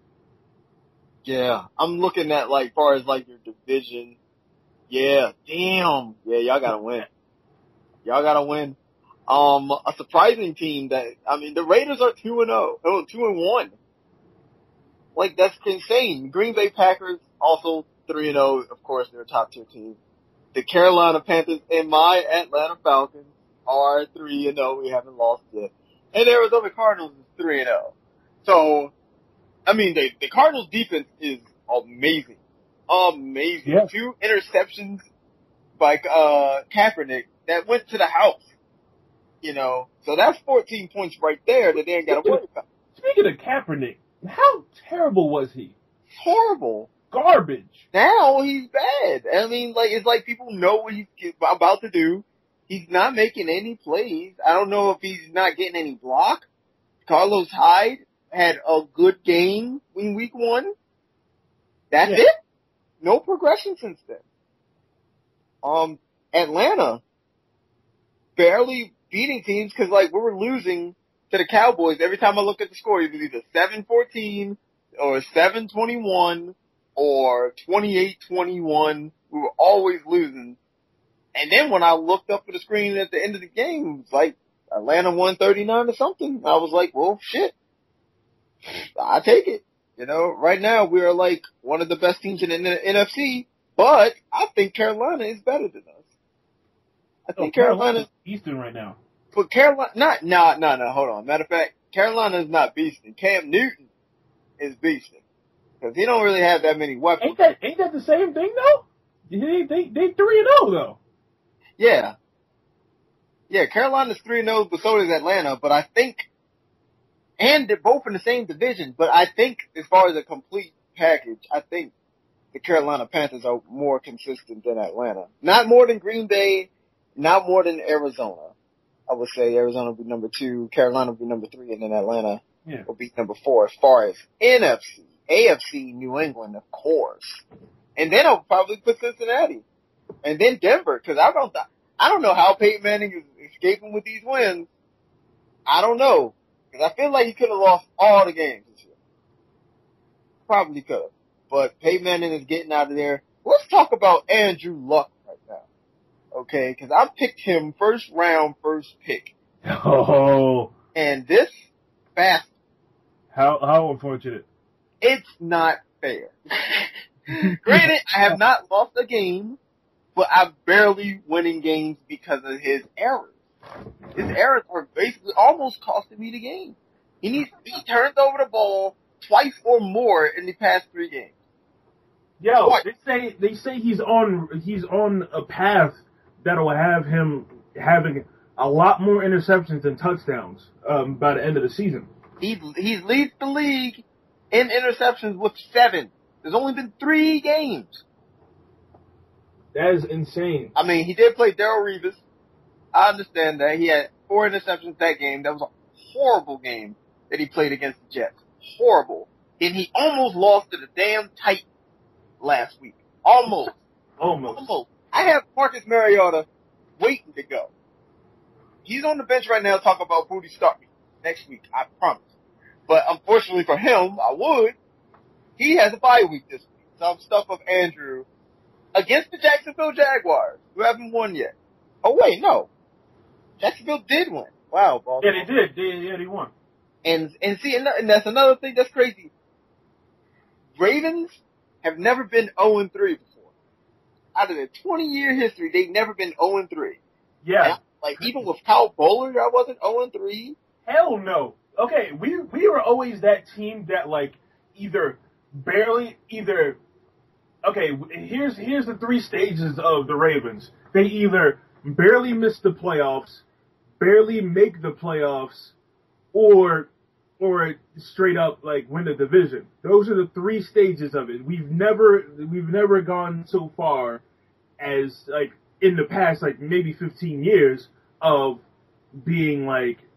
Yeah, I'm looking at like, far as like your division. Yeah, damn. Yeah, y'all gotta win. Y'all gotta win. Um, a surprising team that, I mean, the Raiders are two and oh, oh, two and one. Like, that's insane. Green Bay Packers also three and oh, of course, they're a top tier team. The Carolina Panthers and my Atlanta Falcons are three and oh, we haven't lost yet. And Arizona Cardinals is three and oh. So, I mean, they, the Cardinals defense is amazing. Amazing. Yeah. Two interceptions by, uh, Kaepernick that went to the house. You know, so that's fourteen points right there that they ain't got to worry about. Speaking of Kaepernick, how terrible was he? Horrible. Garbage. Now he's bad. I mean, like, it's like people know what he's about to do. He's not making any plays. I don't know if he's not getting any block. Carlos Hyde had a good game in week one. That's yeah. it. No progression since then. Um, Atlanta barely beating teams because, like, we were losing to the Cowboys. Every time I look at the score, it was either seven fourteen or seven twenty-one or twenty-eight twenty-one. We were always losing. And then when I looked up at the screen at the end of the game, it was like Atlanta won thirty-nine or something. I was like, well, shit. I take it. You know, right now we are like one of the best teams in the N F C, but I think Carolina is better than us. I think oh, Carolina Eastern right now. But Carolina, not, no, no, no, hold on. Matter of fact, Carolina is not beasting. Cam Newton is beasting. Cause he don't really have that many weapons. Ain't that, ain't that the same thing though? They, they, they three and oh though. Yeah. Yeah, Carolina's three and oh, but so is Atlanta, but I think, and they're both in the same division, but I think as far as a complete package, I think the Carolina Panthers are more consistent than Atlanta. Not more than Green Bay, not more than Arizona. I would say Arizona will be number two, Carolina will be number three, and then Atlanta yeah. will be number four as far as N F C. A F C, New England, of course. And then I'll probably put Cincinnati. And then Denver, because I don't, I don't know how Peyton Manning is escaping with these wins. I don't know. Because I feel like he could have lost all the games this year. Probably could have. But Peyton Manning is getting out of there. Let's talk about Andrew Luck right now. Okay, because I picked him first round, first pick. Oh. And this bastard. How, how unfortunate. It's not fair. Granted, I have not lost a game, but I'm barely winning games because of his errors. His errors are basically almost costing me the game. He needs, he turns over the ball twice or more in the past three games. Yo, What? they say they say he's on he's on a path that'll have him having a lot more interceptions than touchdowns um, by the end of the season. He he leads the league in interceptions with seven. There's only been three games. That is insane. I mean, he did play Darrelle Revis. I understand that. He had four interceptions that game. That was a horrible game that he played against the Jets. Horrible. And he almost lost to the damn Titans last week. Almost. Almost. Almost. I have Marcus Mariota waiting to go. He's on the bench right now talking about Booty start me next week. I promise. But unfortunately for him, I would. He has a bye week this week. Some stuff of Andrew against the Jacksonville Jaguars, who haven't won yet. Oh, wait, no. Jacksonville did win. Wow, Baltimore. Yeah, they did. They, yeah, they won. And, and see, and that's another thing that's crazy. Ravens have never been oh and three before. Out of their twenty-year history, they've never been oh and three. Yeah. And, like, even with Kyle Bowler, I wasn't oh and three. Hell no. Okay, we we were always that team that, like, either barely, either, okay, here's here's the three stages of the Ravens. They either barely miss the playoffs, barely make the playoffs, or or straight up, like, win the division. Those are the three stages of it. We've never we've never gone so far as, like, in the past, like, maybe fifteen years of being, like,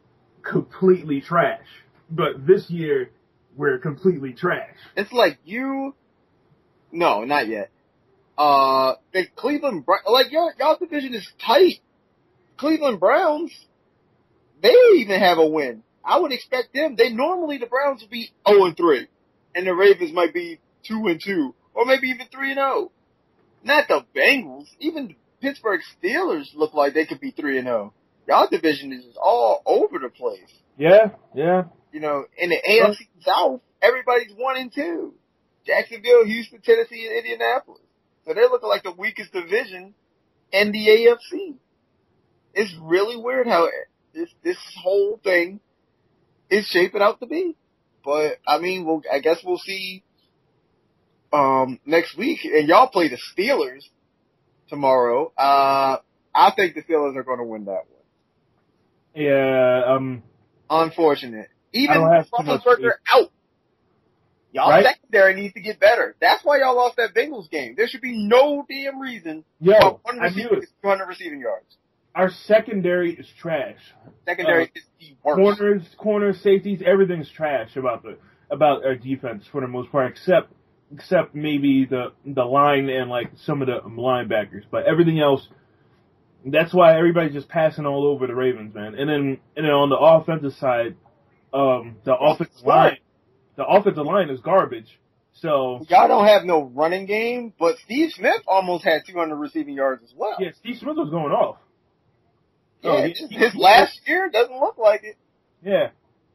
completely trash. But this year, we're completely trash. It's like you, no, not yet. Uh, the Cleveland, like your y'all division is tight. Cleveland Browns, they even have a win. I would expect them. They normally the Browns would be zero and three, and the Ravens might be two and two, or maybe even three and zero. Not the Bengals. Even the Pittsburgh Steelers look like they could be three and zero. Y'all division is just all over the place. Yeah, yeah. You know, in the A F C South, everybody's one and two. Jacksonville, Houston, Tennessee, and Indianapolis. So they're looking like the weakest division in the A F C. It's really weird how this this whole thing is shaping out to be. But I mean, we'll, I guess we'll see um, next week. And y'all play the Steelers tomorrow. Uh, I think the Steelers are going to win that one. Yeah. Um. Unfortunate. Even Roethlisberger out. Y'all right? secondary needs to get better. That's why y'all lost that Bengals game. There should be no damn reason Yo, why one I knew receiver it. gets two hundred receiving yards. Our secondary is trash. Secondary uh, is the worst. Corners, corners, safeties, everything's trash about the about our defense for the most part, except except maybe the the line and like some of the linebackers. But everything else, that's why everybody's just passing all over the Ravens, man. And then and then on the offensive side, um, the offensive line, the offensive line is garbage. So y'all don't have no running game, but Steve Smith almost had two hundred receiving yards as well. Yeah, Steve Smith was going off. Yeah, oh, he, his he, last he, year doesn't look like it. Yeah.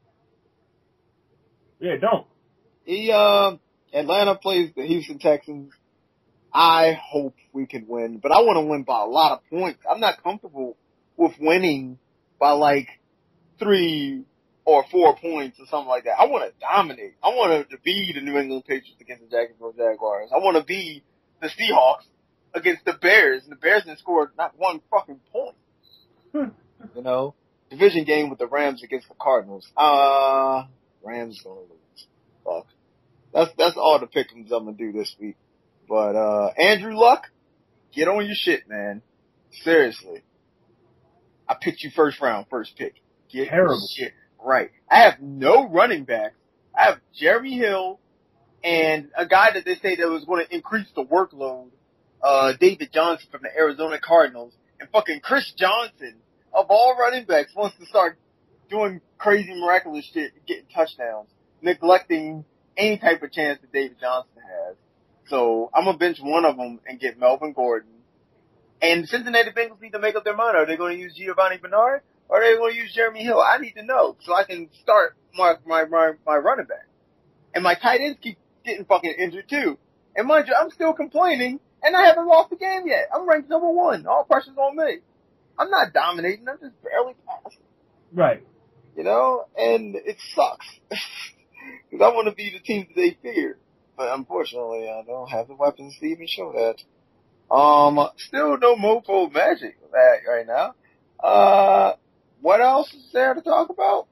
Yeah, don't. He, uh, Atlanta plays the Houston Texans. I hope we can win, but I want to win by a lot of points. I'm not comfortable with winning by like three or four points or something like that. I want to dominate. I want to be the New England Patriots against the Jacksonville Jaguars. I want to be the Seahawks against the Bears, and the Bears didn't score not one fucking point. You know, division game with the Rams against the Cardinals. Uh, Rams gonna lose. Fuck. That's, that's all the pick'ems I'm gonna do this week. But, uh, Andrew Luck, get on your shit, man. Seriously. I picked you first round, first pick. Get Terrible. your shit right. I have no running backs. I have Jeremy Hill and a guy that they say that was going to increase the workload, uh, David Johnson from the Arizona Cardinals. And fucking Chris Johnson, of all running backs, wants to start doing crazy, miraculous shit, getting touchdowns, neglecting any type of chance that David Johnson has. So I'm gonna bench one of them and get Melvin Gordon. And Cincinnati Bengals need to make up their mind. Are they going to use Giovanni Bernard or are they going to use Jeremy Hill? I need to know so I can start my my my, my running back. And my tight ends keep getting fucking injured too. And mind you, I'm still complaining. And I haven't lost the game yet. I'm ranked number one. All pressure's on me. I'm not dominating. I'm just barely passing. Right. You know? And it sucks. Because I want to be the team that they fear. But unfortunately, I don't have the weapons to even show that. Um, still no Mofo Magic right now. Uh, what else is there to talk about?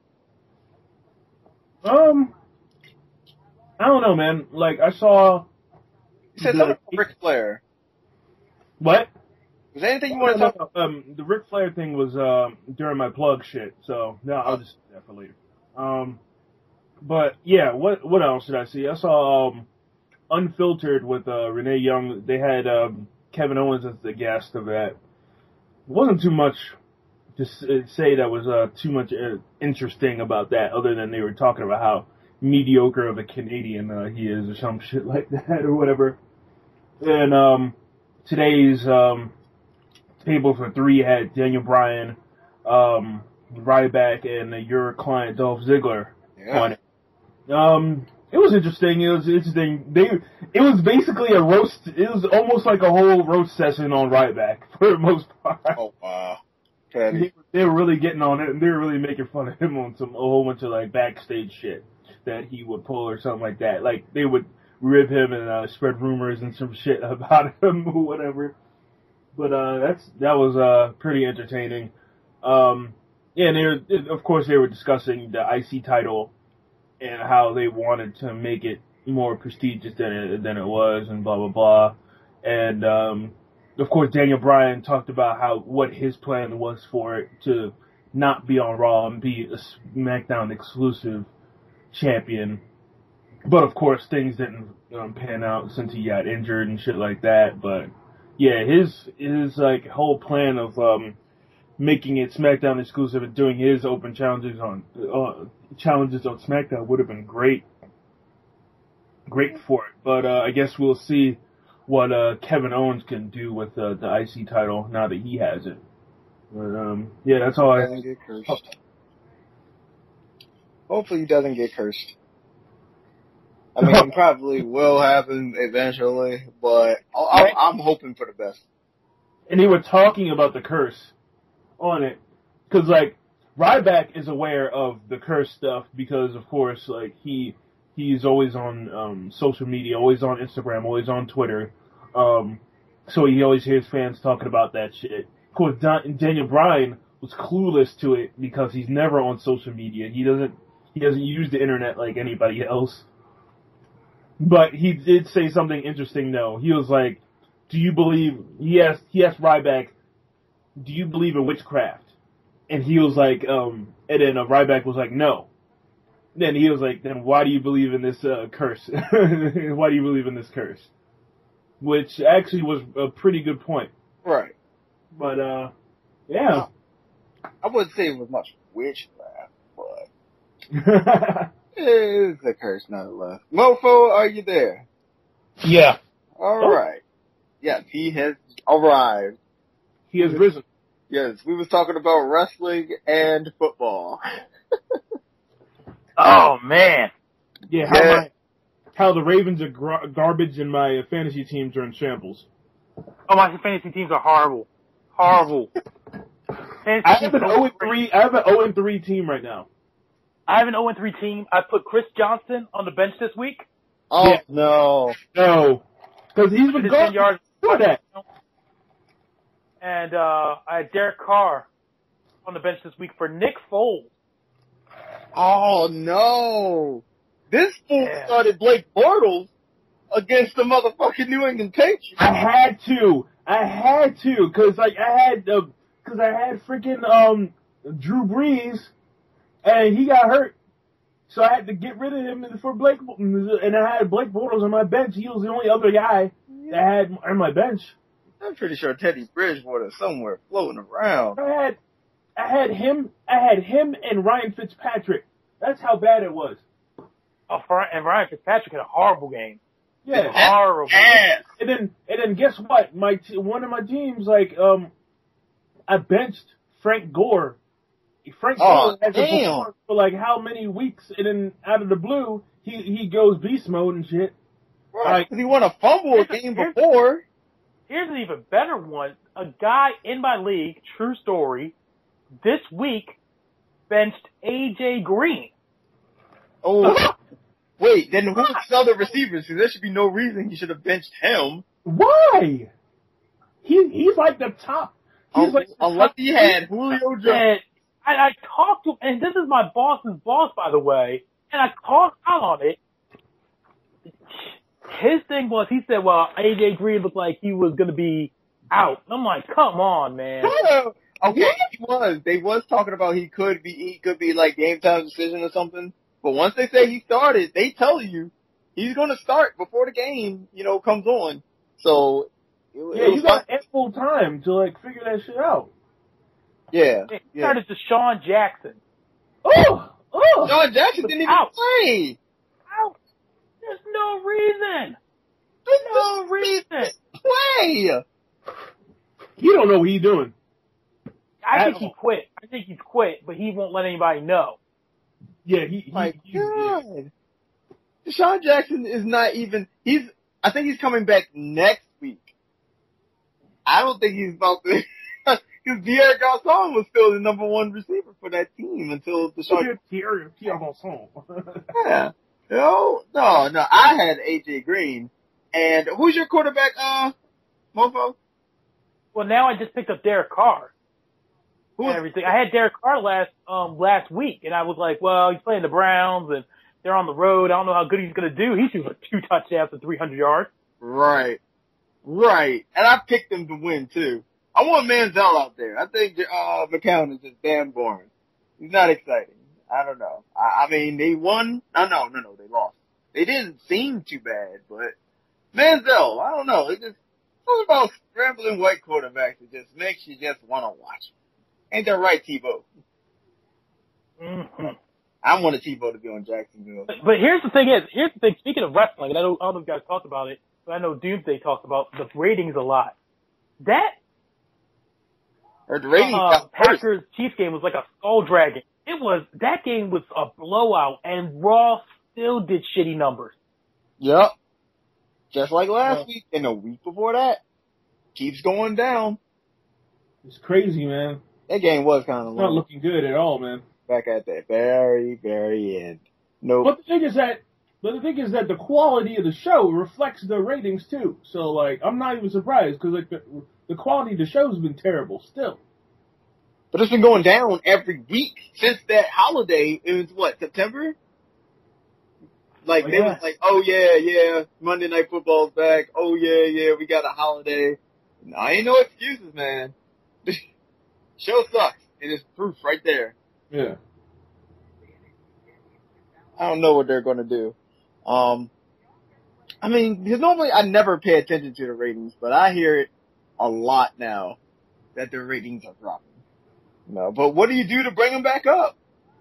Um, I don't know, man. Like, I saw... You said something about Ric Flair. What? Was there anything you want to talk about? Um, the Ric Flair thing was um, during my plug shit, so no, I'll just do that for later. Um, but yeah, what what else did I see? I saw um, Unfiltered with uh, Renee Young. They had um, Kevin Owens as the guest of that. It wasn't too much to say that was uh, too much uh, interesting about that, other than they were talking about how mediocre of a Canadian uh, he is, or some shit like that, or whatever. And um, today's um, table for three had Daniel Bryan, um, Ryback, and uh, your client Dolph Ziggler yeah. on it. Um, it was interesting. It was interesting. They, it was basically a roast. It was almost like a whole roast session on Ryback for the most part. Oh wow! They, they were really getting on it, and they were really making fun of him on some a whole bunch of like backstage shit that he would pull or something like that. Like they would rib him and uh, spread rumors and some shit about him or whatever. But uh, that's that was uh, pretty entertaining. Um, yeah, and they were, of course they were discussing the I C title and how they wanted to make it more prestigious than it, than it was, and blah blah blah. And um, of course Daniel Bryan talked about how what his plan was for it to not be on Raw and be a SmackDown exclusive champion. But of course, things didn't um, pan out since he got injured and shit like that. But yeah, his his like whole plan of um, making it SmackDown exclusive and doing his open challenges on uh, challenges on SmackDown would have been great, great for it. But uh, I guess we'll see what uh, Kevin Owens can do with uh, the I C title now that he has it. But um, yeah, that's all I. Doesn't get cursed. Hopefully, he doesn't get cursed. I mean, it probably will happen eventually, but I'm, I'm hoping for the best. And they were talking about the curse on it, because like Ryback is aware of the curse stuff because, of course, like he he's always on um, social media, always on Instagram, always on Twitter. Um, so he always hears fans talking about that shit. Of course, Don, Daniel Bryan was clueless to it because he's never on social media. He doesn't he doesn't use the internet like anybody else. But he did say something interesting though. He was like, "Do you believe?" He asked he asked Ryback, "Do you believe in witchcraft?" And he was like, um, and then uh, Ryback was like, "No." Then he was like, "Then why do you believe in this uh, curse? Why do you believe in this curse?" Which actually was a pretty good point. Right. But, uh, yeah. I wouldn't say it was much witchcraft, but it's a curse nonetheless. Mofo, are you there? Yeah. All oh. right. Yes, he has arrived. He has risen. Yes, we was talking about wrestling and football. Oh, man. Yeah, how, yeah. My, how the Ravens are gar- garbage and my fantasy teams are in shambles. Oh, my fantasy teams are horrible. Horrible. I have an oh and three, I have an oh and three team right now. I have an oh and three team. I put Chris Johnson on the bench this week. Oh, yeah. no. No. Because he's been gone before that. And uh, I had Derek Carr on the bench this week for Nick Foles. Oh, no. This fool yeah. started Blake Bortles against the motherfucking New England Patriots. I had to. I had to. Because, like, I had, uh, cause I had freaking um, Drew Brees, and he got hurt. So I had to get rid of him for Blake, and I had Blake Bortles on my bench. He was the only other guy that I had on my bench. I'm pretty sure Teddy Bridgewater is somewhere floating around. I had, I had him, I had him and Ryan Fitzpatrick. That's how bad it was. Oh, and Ryan Fitzpatrick had a horrible game. Yeah, horrible. Ass. And then, and then, guess what? My t- one of my teams, like, um, I benched Frank Gore. Frank oh, Gore has damn. performed for like how many weeks, and then out of the blue, he he goes beast mode and shit. Right, because like, he won a fumble a game before. Here's an even better one. A guy in my league, true story, this week benched A J Green. Oh, wait, then who's the other receivers? Because there should be no reason he should have benched him. Why? He he's like the top. He's um, like the unless top he had Julio Jones. I, I talked to him, and this is my boss's boss, by the way, and I called out on it. His thing was, he said, well, A J Green looked like he was going to be out. I'm like, come on, man. Okay, he was. They was talking about he could be, he could be like game time decision or something. But once they say he started, they tell you he's going to start before the game, you know, comes on. So, it, yeah, it you got ample time to like figure that shit out. Yeah. He yeah. started to Deshaun Jackson. Oh, oh. Deshaun Jackson didn't even out. play. Out. There's no reason. There's no reason. Play. You don't know what he's doing. I think he quit. I think he's quit, but he won't let anybody know. Yeah, he. he My he, God. Yeah. Deshaun Jackson is not even. He's. I think he's coming back next week. I don't think he's about to. Because Pierre Garçon was still the number one receiver for that team until Deshaun. Pierre Garçon. Yeah. No, no, no. I had A J Green. And who's your quarterback, uh, Mofo? Well, now I just picked up Derek Carr. Who and everything. I had Derek Carr last um last week, and I was like, well, he's playing the Browns, and they're on the road. I don't know how good he's going to do. He threw like two touchdowns and three hundred yards. Right. Right. And I picked him to win, too. I want Manziel out there. I think uh, McCown is just damn boring. He's not exciting. I don't know. I, I mean, they won. No, no, no, no, they lost. They didn't seem too bad, but Manziel, I don't know. It's just something about scrambling white quarterbacks that just makes you just want to watch. Ain't that right, Tebow? Mm-hmm. I wanted Tebow to be on Jacksonville. But, but here's the thing is, here's the thing, speaking of wrestling, and I, don't, I don't know if you guys talked about it, but I know Doomsday talked about the ratings a lot. That Or the ratings uh, got Packers Chiefs game was like a skull dragging. It was, that game was a blowout, and Raw still did shitty numbers. Yep. Just like last Yeah. week and the week before that. Keeps going down. It's crazy, man. That game was kind of It's not long. looking good at all, man. Back at the very, very end. No. But the thing is that, but the thing is that the quality of the show reflects the ratings too. So like, I'm not even surprised because like the, the quality of the show's been terrible still. But it's been going down every week since that holiday. It was what, September? Like, Oh, they yeah. was like, oh yeah, yeah, Monday Night Football's back. Oh yeah, yeah, we got a holiday. I ain't no excuses, man. Show sucks. It is proof right there. Yeah. I don't know what they're going to do. Um, I mean, because normally I never pay attention to the ratings, but I hear it a lot now that the ratings are dropping. No, but what do you do to bring them back up?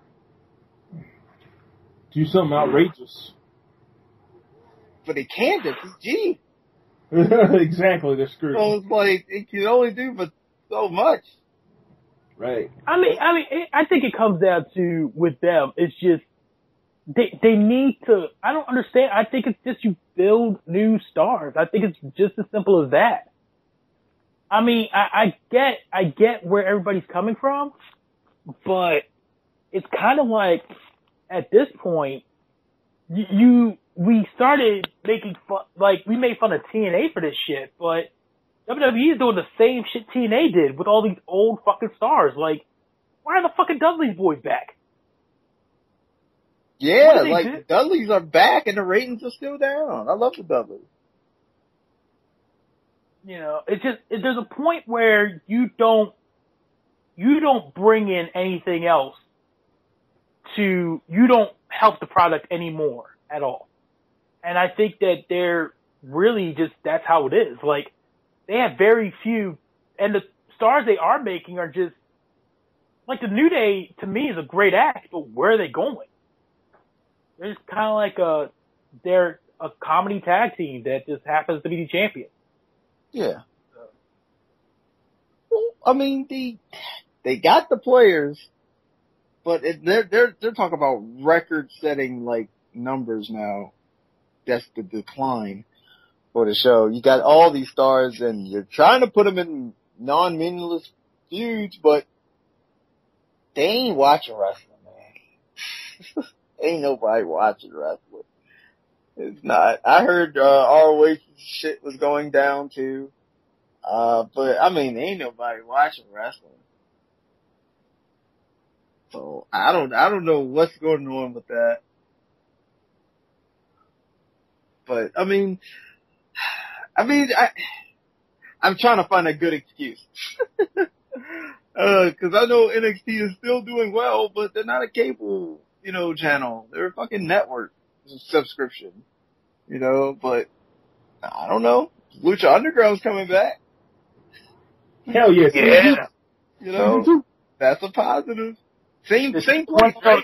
Do something outrageous. But they can't. It's G. Exactly, they're screwed. So it's like, it can only do but so much. Right. I mean, I mean, it, I think it comes down to, with them, it's just, they, they need to, I don't understand. I think it's just you build new stars. I think it's just as simple as that. I mean, I, I get, I get where everybody's coming from, but it's kind of like, at this point, you, you, we started making fun, like, we made fun of T N A for this shit, but W W E is doing the same shit T N A did with all these old fucking stars. Like, why are the fucking Dudley boys back? Yeah, What do they like, do? the Dudleys are back and the ratings are still down. I love the Dudleys. You know, it's just, it, there's a point where you don't, you don't bring in anything else to, you don't help the product anymore at all. And I think that they're really just, that's how it is. Like, they have very few, and the stars they are making are just, like the New Day, to me, is a great act, but where are they going? They're just kind of like a, they're a comedy tag team that just happens to be the champion. Yeah. Well, I mean, they, they got the players, but it, they're, they're, they're talking about record-setting, like, numbers now. That's the decline for the show. You got all these stars and you're trying to put them in non-meaningless feuds, but they ain't watching wrestling, man. Ain't nobody watching wrestling. It's not. I heard, uh, R O H shit was going down too. Uh, but I mean, ain't nobody watching wrestling. So I don't, I don't know what's going on with that. But I mean, I mean, I, I'm trying to find a good excuse. uh, cause I know N X T is still doing well, but they're not a cable, you know, channel. They're a fucking network subscription, you know, but I don't know. Lucha Underground's coming back. Hell yes. Yeah. You know, that's a positive. Same, same place, right?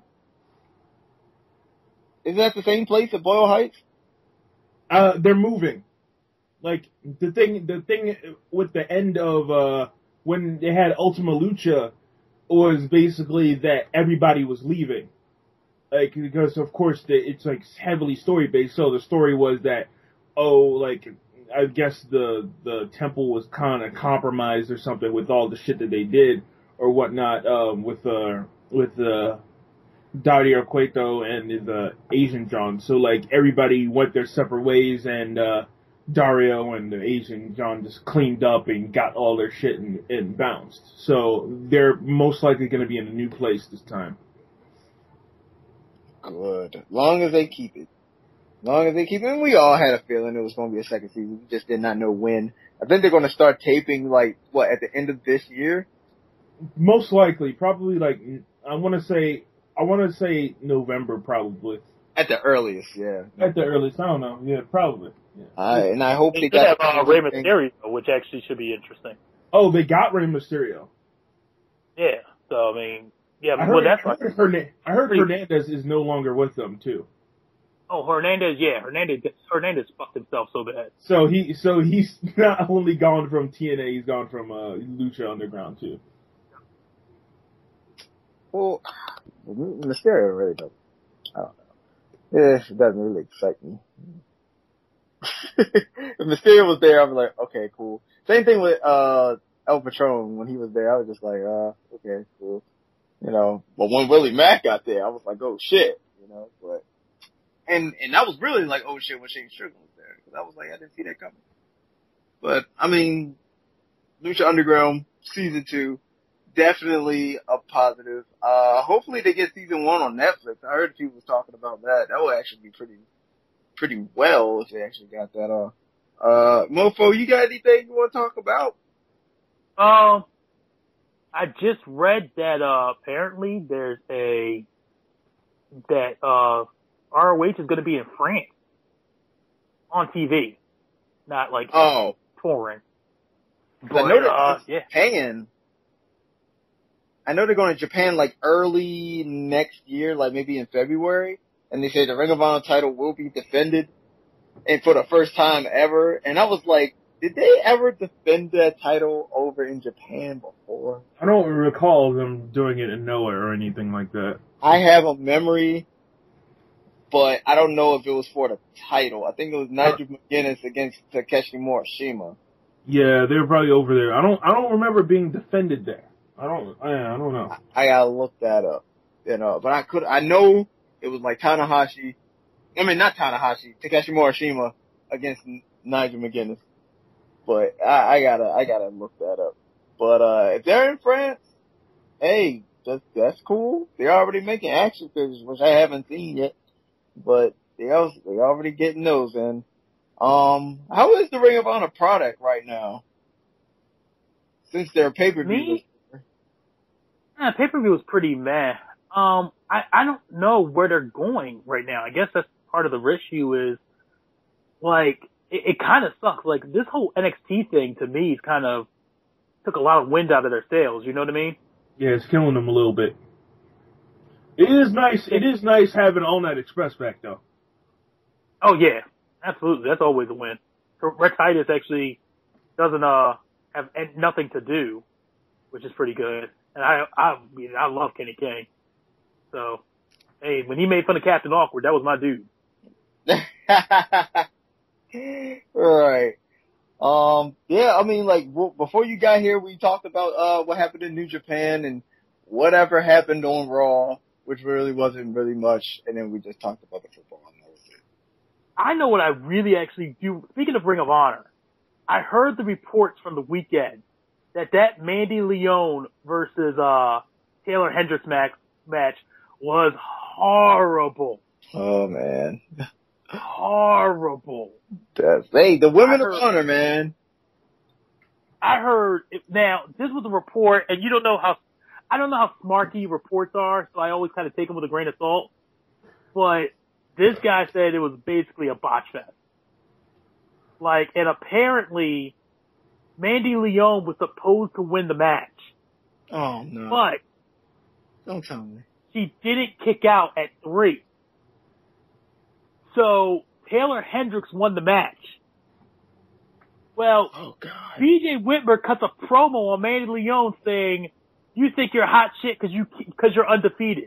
Isn't that the same place at Boyle Heights? Uh, they're moving. Like, the thing, the thing with the end of, uh, when they had Ultima Lucha was basically that everybody was leaving. Like, because of course the, it's like heavily story based, so the story was that, oh, like, I guess the, the temple was kind of compromised or something with all the shit that they did or whatnot, um, with, uh, with, uh, Dario Cueto and the Asian John. So, like, everybody went their separate ways, and uh, Dario and the Asian John just cleaned up and got all their shit and, and bounced. So, they're most likely going to be in a new place this time. Good. As long as they keep it. As long as they keep it, we all had a feeling it was going to be a second season. We just did not know when. I think they're going to start taping, like, what, at the end of this year? Most likely. Probably, like, I want to say, I want to say November, probably. At the earliest, yeah. At the earliest. I don't know. Yeah, probably. Yeah. Uh, and I hope they, they could got... have uh, Rey Mysterio, which actually should be interesting. Oh, they got Rey Mysterio. Yeah. So, I mean, yeah, I well, heard, that's I heard, Hern- I heard Hernandez is no longer with them, too. Oh, Hernandez, yeah, Hernandez, Hernandez fucked himself so bad. So he, so he's not only gone from T N A, he's gone from uh, Lucha Underground too. Well, Mysterio really doesn't. I don't know. Yeah, it doesn't really excite me. If Mysterio was there, I'd be like, okay, cool. Same thing with uh El Patron when he was there. I was just like, uh, okay, cool. You know, but when Willie Mack got there, I was like, oh shit, you know, but. And, and that was really like, oh shit, when Shane Strickland was there. Cause I was like, I didn't see that coming. But, I mean, Lucha Underground season two, definitely a positive. Uh, hopefully they get season one on Netflix. I heard people was talking about that. That would actually be pretty, pretty well if they actually got that off. Uh, Mofo, you got anything you want to talk about? Um, I just read that, uh, apparently there's a, that, uh, R O H is going to be in France on T V, not like oh touring. But, I know they're uh, going to Japan. I know they're going to Japan like early next year, like maybe in February. And they say the Ring of Honor title will be defended, and for the first time ever. And I was like, did they ever defend that title over in Japan before? I don't recall them doing it in Noah or anything like that. I have a memory. But I don't know if it was for the title. I think it was Nigel McGuinness against Takeshi Morishima. Yeah, they were probably over there. I don't. I don't remember being defended there. I don't. I, I don't know. I, I gotta look that up. You know, but I could. I know it was like Tanahashi. I mean, not Tanahashi. Takeshi Morishima against Nigel McGuinness. But I, I gotta. I gotta look that up. But uh if they're in France, hey, that's that's cool. They're already making action figures, which I haven't seen yet. But they also, they already getting those in. Um, how is the Ring of Honor product right now? Since their pay-per-view. Me? Yeah, pay-per-view was pretty meh. Um, I, I don't know where they're going right now. I guess that's part of the issue is, like, it, it kind of sucks. Like, this whole N X T thing to me is kind of took a lot of wind out of their sails. You know what I mean? Yeah, it's killing them a little bit. It is nice. It is nice having All Night Express back, though. Oh yeah, absolutely. That's always a win. Rex Titus actually doesn't uh have nothing to do, which is pretty good. And I I mean I love Kenny King. So hey, when he made fun of Captain Awkward, that was my dude. Right. Um. Yeah. I mean, like w- before you got here, we talked about uh what happened in New Japan and whatever happened on Raw, which really wasn't really much, and then we just talked about the football. And that was it. I know what I really actually do. Speaking of Ring of Honor, I heard the reports from the weekend that that Mandy Leon versus uh Taylor Hendricks match match was horrible. Oh man, horrible. That's, hey, the women heard, of honor, man. I heard it, now this was a report, and you don't know how. I don't know how smarky reports are, so I always kind of take them with a grain of salt. But this guy said it was basically a botch fest. Like, and apparently, Mandy Leon was supposed to win the match. Oh, no. But, don't tell me. She didn't kick out at three. So, Taylor Hendricks won the match. Well, oh, God. B J Whitmer cuts a promo on Mandy Leon saying, you think you're hot shit because you, cause you're undefeated.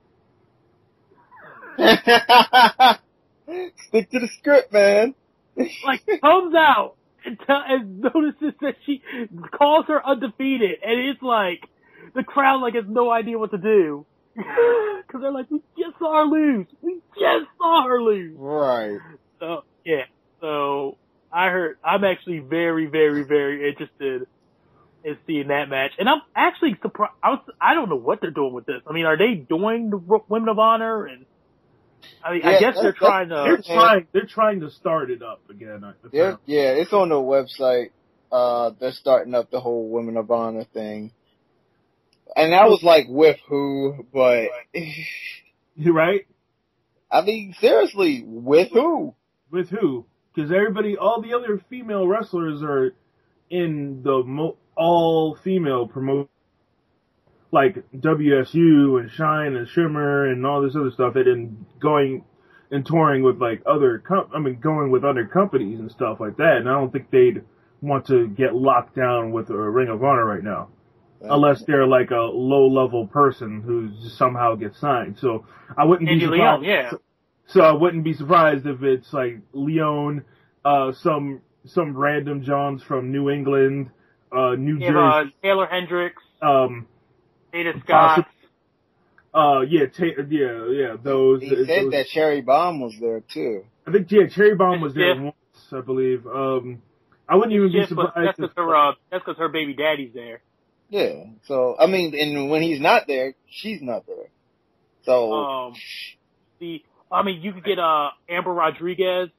Stick to the script, man. Like, comes out and, tell, and notices that she calls her undefeated, and it's like, the crowd like has no idea what to do. Cause they're like, we just saw her lose. We just saw her lose. Right. So, yeah. So, I heard, I'm actually very, very, very interested in seeing that match. And I'm actually surprised, I was, I don't know what they're doing with this. I mean, are they doing the Women of Honor and I mean, Yeah, I guess they're that's- trying to. They're trying. They're trying to start it up again. I- Yeah, yeah, it's on the website. Uh, they're starting up the whole Women of Honor thing. And that was like with who, but, You right? I mean, seriously, with who? With who? Because everybody, all the other female wrestlers are in the mo- all female promotion, like W S U and Shine and Shimmer and all this other stuff. They've been going and touring with like other, com- I mean, going with other companies and stuff like that. And I don't think they'd want to get locked down with a Ring of Honor right now. Unless they're like a low-level person who somehow gets signed. So I wouldn't Andy be surprised. Leon, yeah. So I wouldn't be surprised if it's like Leon, uh, some some random Johns from New England, uh, New You have, uh, Jersey, Taylor Hendricks, um, Ada Scott. uh, yeah, ta- yeah, yeah, those. He said those- that Cherry Bomb was there too. I think yeah, Cherry Bomb was there Yeah. once, I believe. Um, I wouldn't even be Yes, but surprised. that's if, because her, uh, that's because her baby daddy's there. Yeah. So, I mean, and when he's not there, she's not there. So, Um, the, I mean, you could get, uh, Amber Rodriguez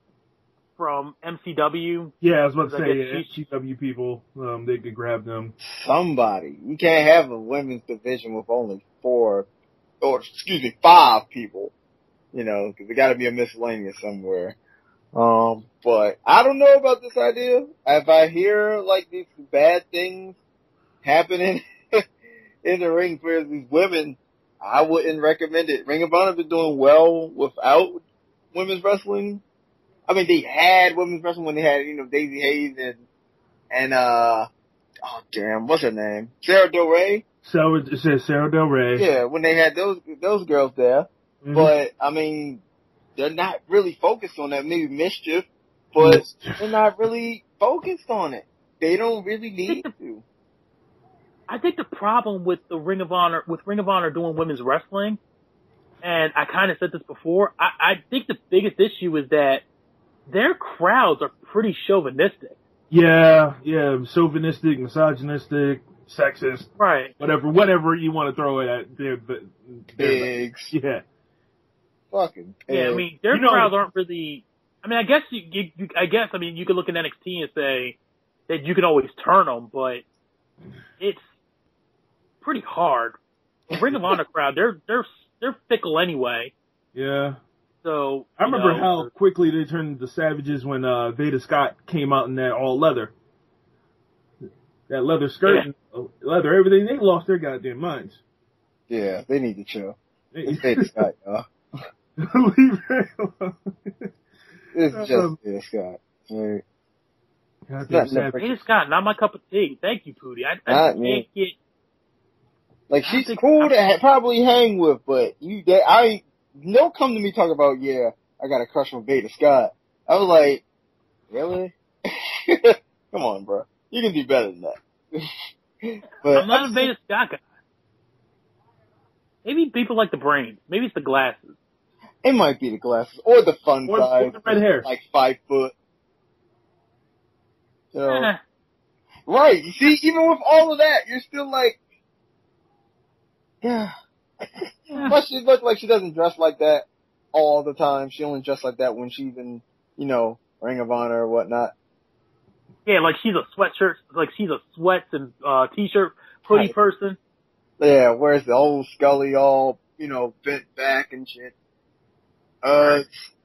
from M C W. yeah, I was about to I say, guess yeah, she's- M C W people, um, they could grab them. somebody. You can't have a women's division with only four, or excuse me, five people. You know, because there got to be a miscellaneous somewhere. Um, but I don't know about this idea. If I hear like these bad things happening in the ring for these women, I wouldn't recommend it. Ring of Honor been doing well without women's wrestling. I mean, they had women's wrestling when they had, you know, Daisy Hayes and, and, uh, oh damn, what's her name? Sarah Del Rey? So it says Sarah Del Rey. Yeah, when they had those, those girls there. Mhm. But, I mean, they're not really focused on that. Maybe Mischief, but they're not really focused on it. They don't really need to. I think the problem with the Ring of Honor, with Ring of Honor doing women's wrestling, and I kind of said this before, I, I think the biggest issue is that their crowds are pretty chauvinistic. Yeah, yeah, chauvinistic, misogynistic, sexist, Right. whatever, whatever you want to throw it at. They're, they're, Pigs. yeah, Fucking pigs. Yeah, I mean, their You know- crowds aren't really, I mean, I guess you, you, you, I guess, I mean, you could look at N X T and say that you can always turn them, but it's pretty hard. The Ring of Honor crowd, they're, they're, they're fickle anyway. yeah. So, I you remember know, how quickly they turned into savages when uh, Veda Scott came out in that all leather, that leather skirt, Yeah. and leather, everything. They lost their goddamn minds. Yeah, they need to chill. They- It's Veda Scott, y'all. Leave it alone. It's just Um, Veda Scott. Right. Goddamn Not savage. never- Veda Scott, not my cup of tea. Thank you, Pootie. I, I Not can't me. get, Like, I she's think- cool to ha- probably hang with, but you, they, I, they'll come to me talk about, yeah, I got a crush on Veda Scott. I was like, really? Come on, bro. You can do better than that. but I'm not a Veda Scott guy. Maybe people like the brains. Maybe it's the glasses. it might be the glasses or the fun Or- or size. the red hair. Like five foot. So, Eh. right. You see, even with all of that, you're still like, yeah. Plus, she looks like she doesn't dress like that all the time. She only dresses like that when she's in, you know, Ring of Honor or whatnot. Yeah, like she's a sweatshirt, like she's a sweats and uh t-shirt hoodie Right. person. Yeah, where's the old Scully all, you know, bent back and shit. Uh,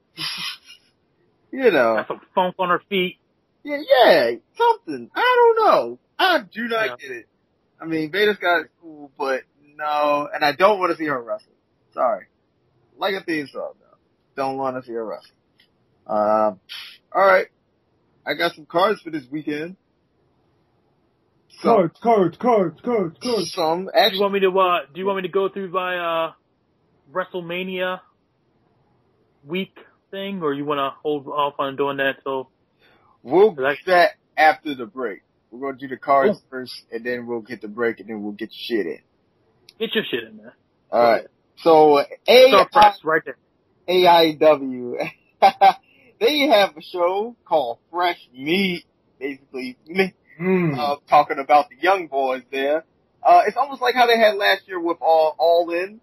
you know, Got some funk on her feet. yeah, yeah, something. I don't know. I do not Yeah. get it. I mean, Veda Scott is cool, but no, and I don't want to see her wrestle. Sorry. Like a theme song, though. Don't want to see her wrestle. Um, alright. I got some cards for this weekend. Some, Cards, cards, cards, cards, cards. some, Do you actually, want me to uh do you want me to go through my uh WrestleMania week thing, or you wanna hold off on doing that till we'll do Like- that after the break. We're gonna do the cards Ooh. first, and then we'll get the break, and then we'll get your shit in. get your shit in there? Alright. So, A Start press right there. A I W. They have a show called Fresh Meat, basically, Mm. uh, talking about the young boys there. Uh, it's almost like how they had last year with All, All In,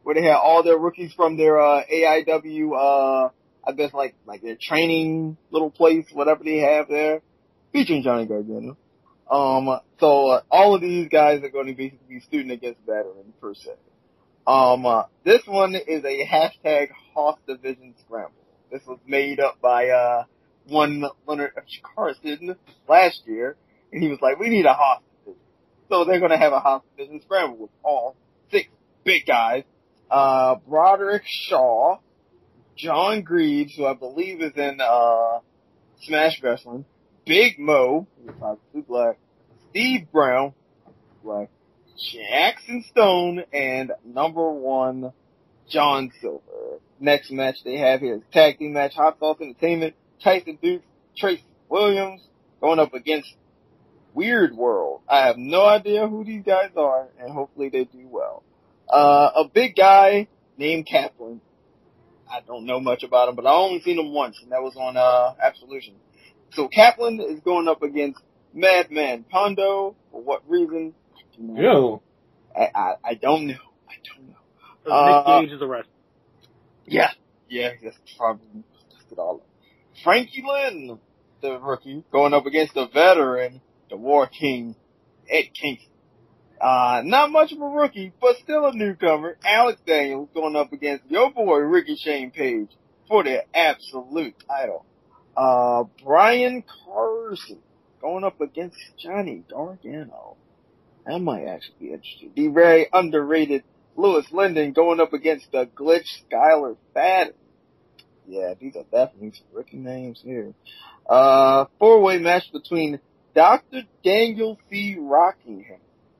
where they had all their rookies from their uh, A I W, uh, I guess like like their training little place, whatever they have there, featuring Johnny Gargano. Um, so uh, all of these guys are going to basically be student against veteran per se. Um, uh, this one is a hashtag Hoss Division Scramble. This was made up by uh one Leonard Carson last year, and he was like, we need a Hoss Division. So they're going to have a Hoss Division Scramble with all six big guys. Uh, Broderick Shaw, John Greaves, who I believe is in uh Smash Wrestling, Big Mo, who's obviously black, Steve Brown, black, Jackson Stone, and number one, John Silver. Next match they have here is tag team match, Hot Sauce Entertainment, Tyson Dukes, Tracy Williams, going up against Weird World. I have no idea who these guys are, and hopefully they do well. Uh, a big guy named Kaplan. I don't know much about him, but I only seen him once, and that was on, uh, Absolution. So Kaplan is going up against Madman Pondo. For what reason? Ew. I, I, I don't know. I don't know. So Uh, Nick Gage is a wrestler. Yeah. Yeah, that's probably just it all. Frankie Lynn, the rookie, going up against the veteran, the War King, Ed Kingston. Uh, not much of a rookie, but still a newcomer, Alex Daniels, going up against your boy, Ricky Shane Page, for the absolute title. Uh, Brian Carson, going up against Johnny Gargano. That might actually be interesting. The very underrated Lewis Linden going up against the Glitch Skylar Fadden. Yeah, these are definitely some rookie names here. Uh, four-way match between Doctor Daniel C. Rockingham.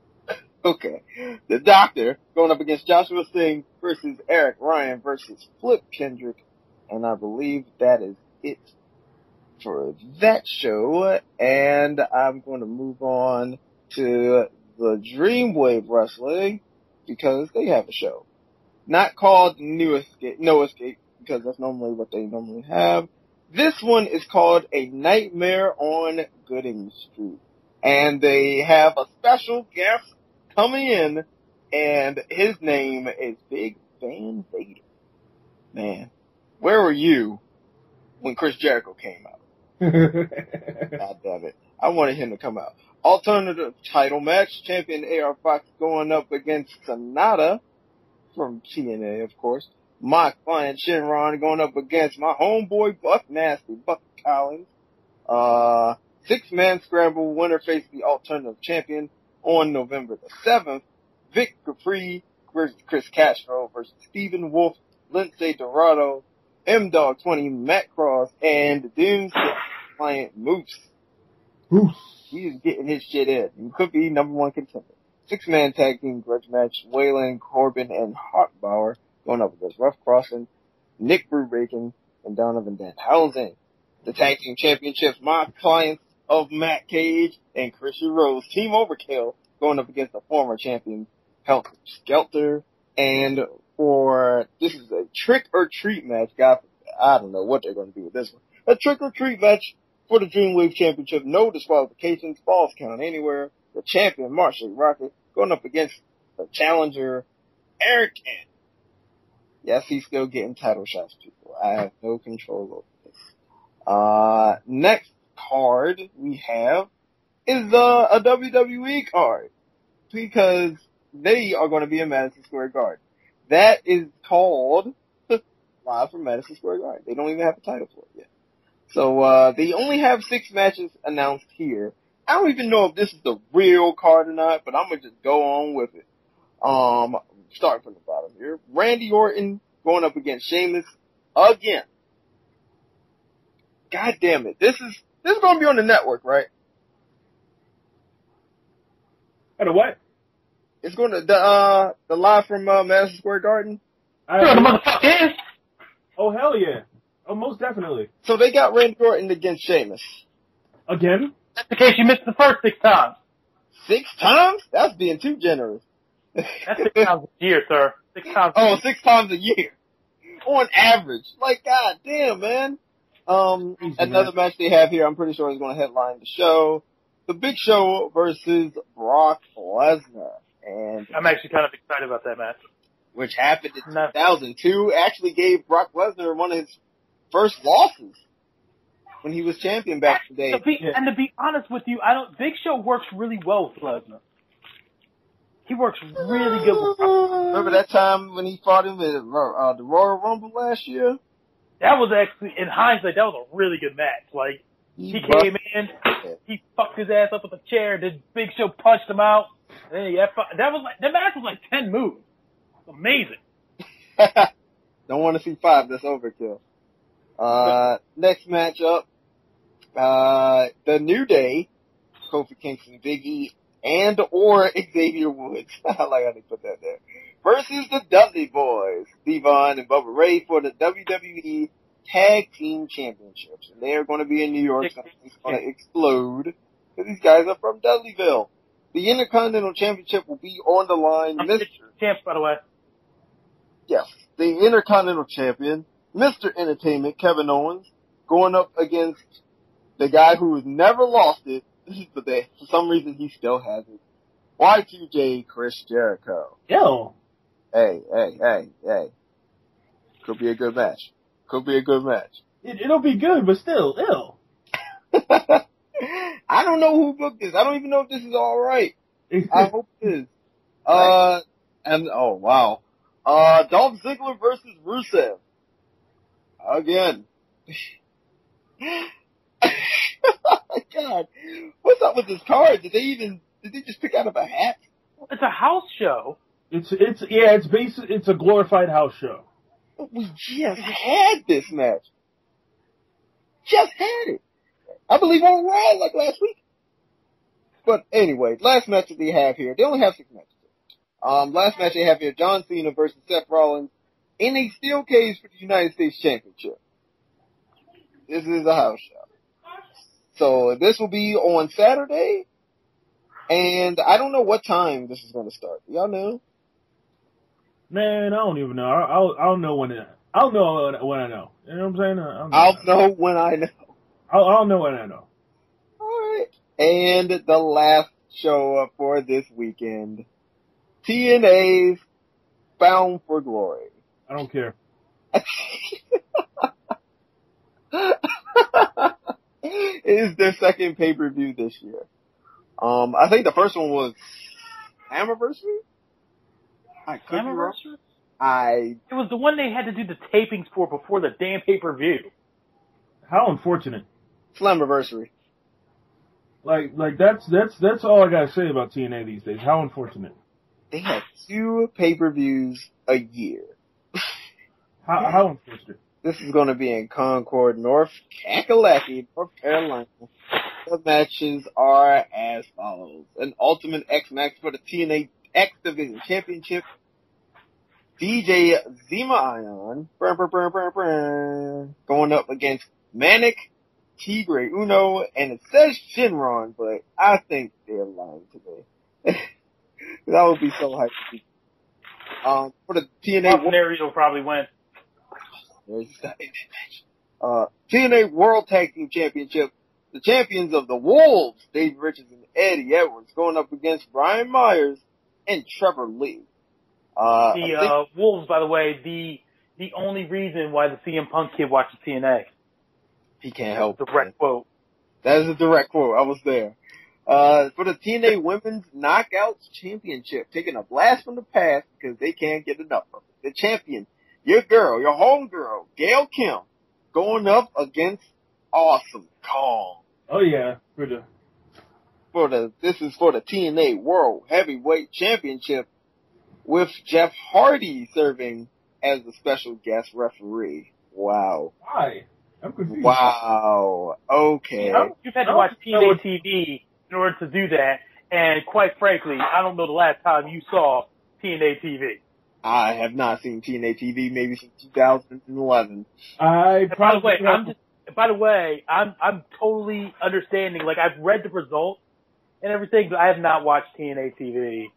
Okay. The Doctor going up against Joshua Singh versus Eric Ryan versus Flip Kendrick. And I believe that is it for that show. And I'm going to move on to the Dreamwave Wrestling because they have a show. Not called New Escape, No Escape, because that's normally what they normally have. This one is called A Nightmare on Gooding Street. And they have a special guest coming in, and his name is Big Van Vader. Man, where were you when Chris Jericho came out? God damn it. I wanted him to come out. Alternative title match, champion A R Fox going up against Sonata from T N A, of course. My client Shinron going up against my homeboy Buck Nasty, Buck Collins. Uh, six-man scramble, winner face the alternative champion on November the seventh. Vic Capri versus Chris Castro versus Stephen Wolf, Lindsay Dorado, M-Dog twenty, Matt Cross, and Doomsday client Moose. Moose. He is getting his shit in. He could be number one contender. Six-man tag team grudge match, Waylon Corbin and Hartbauer going up against Rough Crossing, Nick Brubaker, and Donovan Danhausen. The tag team championships, my clients of Matt Cage and Christian Rose, Team Overkill, going up against the former champion, Helter Skelter. And for, this is a trick or treat match, God, I don't know what they're going to do with this one. A trick or treat match for the Dreamwave Championship, no disqualifications, falls count anywhere. The champion, Marshall Rocket, going up against the challenger, Eric N. Yes, he's still getting title shots, people. I have no control over this. Uh, next card we have is uh, a W W E card because they are going to be in Madison Square Garden. That is called Live from Madison Square Garden. They don't even have a title for it yet. So, uh, they only have six matches announced here. I don't even know if this is the real card or not, but I'm gonna just go on with it. Um, starting from the bottom here. Randy Orton going up against Sheamus again. God damn it. This is, this is gonna be on the network, right? And a what? It's gonna, the, uh, the live from, uh, Madison Square Garden. I, Sure, the motherfucker is. oh, hell yeah. Oh, most definitely. So they got Randy Orton against Sheamus. Again? That's in case you missed the first six times. Six times? That's being too generous. That's six times a year, sir. Six times a Oh, year. six times a year. On average. Like, god damn, man. Um, Easy, another man. match they have here, I'm pretty sure is going to headline the show. The Big Show versus Brock Lesnar. And I'm actually kind of excited about that match. which happened in No. two thousand two, actually gave Brock Lesnar one of his first losses when he was champion back in the day. To be, and to be honest with you, I don't. Big Show works really well with Lesnar. He works really good with Lesnar. Remember that time when he fought him at uh, the Royal Rumble last year? That was actually, in hindsight, that was a really good match. Like, He, he bust- came in, he fucked his ass up with a chair, then Big Show punched him out. And then he F- that was like, that match was like ten moves. Amazing. Don't want to see five. That's overkill. Uh, next matchup, uh, the New Day, Kofi Kingston, Big E, and or Xavier Woods. I like how they put that there. Versus the Dudley Boys, Devon and Bubba Ray for the W W E Tag Team Championships. And they are going to be in New York, so it's going to explode. Because these guys are from Dudleyville. The Intercontinental Championship will be on the line. I'm Mister champ, by the way. Yes, the Intercontinental Champion, Mister Entertainment, Kevin Owens, going up against the guy who has never lost it, but they, for some reason he still has it. Y two J Chris Jericho. Yo. Hey, hey, hey, hey. Could be a good match. Could be a good match. It, it'll be good, but still, ill. I don't know who booked this. I don't even know if this is alright. I hope it is. Uh, and, oh wow. Uh, Dolph Ziggler versus Rusev. Again. God. What's up with this card? Did they even, did they just pick out of a hat? It's a house show. It's, it's, yeah, it's basic, it's a glorified house show. We just had this match. Just had it. I believe on Raw like last week. But anyway, last match that they have here, they only have six matches. Um, last match they have here, John Cena versus Seth Rollins in a steel cage for the United States Championship. This is a house show. So this will be on Saturday, and I don't know what time this is going to start. Y'all know? Man, I don't even know. I- I'll, I'll know when it, I'll know when I know. You know what I'm saying? I'll know, I'll know when I know. I'll, I'll know when I know. Alright. And the last show for this weekend, T N A's Bound for Glory. I don't care. It is their second pay-per-view this year. Um, I think the first one was Anniversary? I could be wrong. Anniversary? I, It was the one they had to do the tapings for before the damn pay-per-view. How unfortunate. Slammiversary. Like, like that's, that's, that's all I gotta say about T N A these days. How unfortunate. They have two pay-per-views a year. How, how unfortunate. This is going to be in Concord, North Kakalaki, North Carolina. The matches are as follows. An Ultimate X match for the T N A X Division Championship. D J Zima Ion brr, brr, brr, brr, brr, going up against Manic, Tigre Uno, and it says Shinron, but I think they're lying today. That would be so hype. Um, for the T N A Austin Aries will probably win. There's that in that match. Uh, T N A World Tag Team Championship. The champions of the Wolves, Dave Richards and Eddie Edwards, going up against Brian Myers and Trevor Lee. Uh, The I think- uh, Wolves, by the way, the the only reason why the C M Punk kid watches T N A. he can't help it. Direct quote. That is a direct quote. I was there. Uh, for the T N A Women's Knockouts Championship, taking a blast from the past because they can't get enough of it. The champion, your girl, your home girl, Gail Kim, going up against Awesome Kong. Oh yeah, for the, For the, this is for the T N A World Heavyweight Championship with Jeff Hardy serving as the special guest referee. Wow. why? I'm confused. Wow. Okay. You've had to I watch don't T know N A what- T V in order to do that, and quite frankly, I don't know the last time you saw T N A T V. I have not seen T N A T V maybe since two thousand eleven. I And by the probably way, I'm just. By the way, I'm I'm totally understanding. Like I've read the results and everything, but I have not watched T N A T V.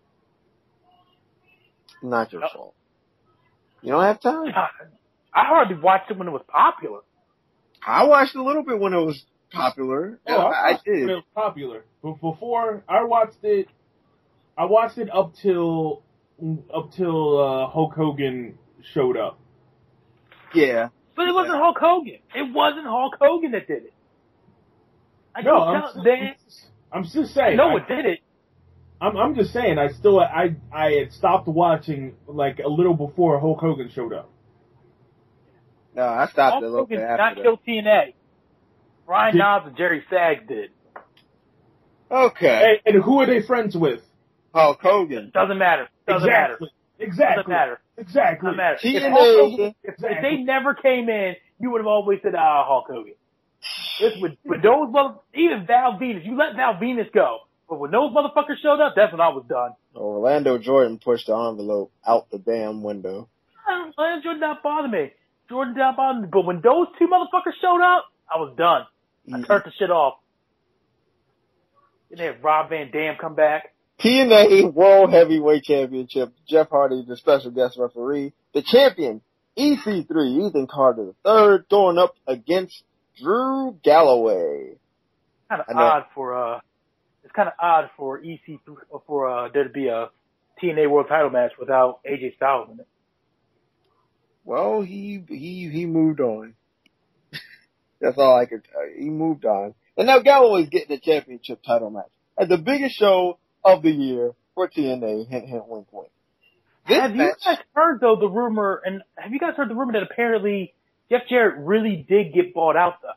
Not your No. fault. You don't have time. God, I hardly watched it when it was popular. I watched a little bit when it was popular. Oh, I, I watched it when did. It was popular. But before I watched it, I watched it up till up till uh, Hulk Hogan showed up. Yeah. But it wasn't Hulk Hogan. It wasn't Hulk Hogan that did it. I No, can I'm, tell, just, Dan, I'm just saying. no I, one did it. I'm, I'm just saying. I still, I, I had stopped watching like a little before Hulk Hogan showed up. No, I stopped Hulk a little Hogan bit did after not that. kill T N A. Brian Did- Knobs and Jerry Sags did. Okay. And, and who are they friends with? Hulk Hogan. Doesn't matter. Doesn't matter. exactly. Exactly. Doesn't matter. Exactly. Doesn't matter. T If, N A. Hulk Hogan, if, Exactly. if they never came in, you would have always said, ah, Hulk Hogan. This would, with those mother, even Val Venus, you let Val Venus go. But when those motherfuckers showed up, that's when I was done. Orlando Jordan pushed the envelope out the damn window. I don't, Jordan did not bother me. Jordan did not bother me. But when those two motherfuckers showed up, I was done. I Easy. turned the shit off. Then they had Rob Van Dam come back. T N A World Heavyweight Championship. Jeff Hardy, the special guest referee. The champion, E C three, Ethan Carter the third, going up against Drew Galloway. Kind of I know. odd for, uh, it's kind of odd for E C three, for, uh, there to be a T N A World title match without A J Styles in it. Well, he he he moved on. That's all I could tell you. He moved on. And now Galloway's getting the championship title match at the biggest show of the year for T N A. Hint, hint, wink, wink. This Have you match, guys heard though the rumor, and have you guys heard the rumor that apparently Jeff Jarrett really did get bought out though?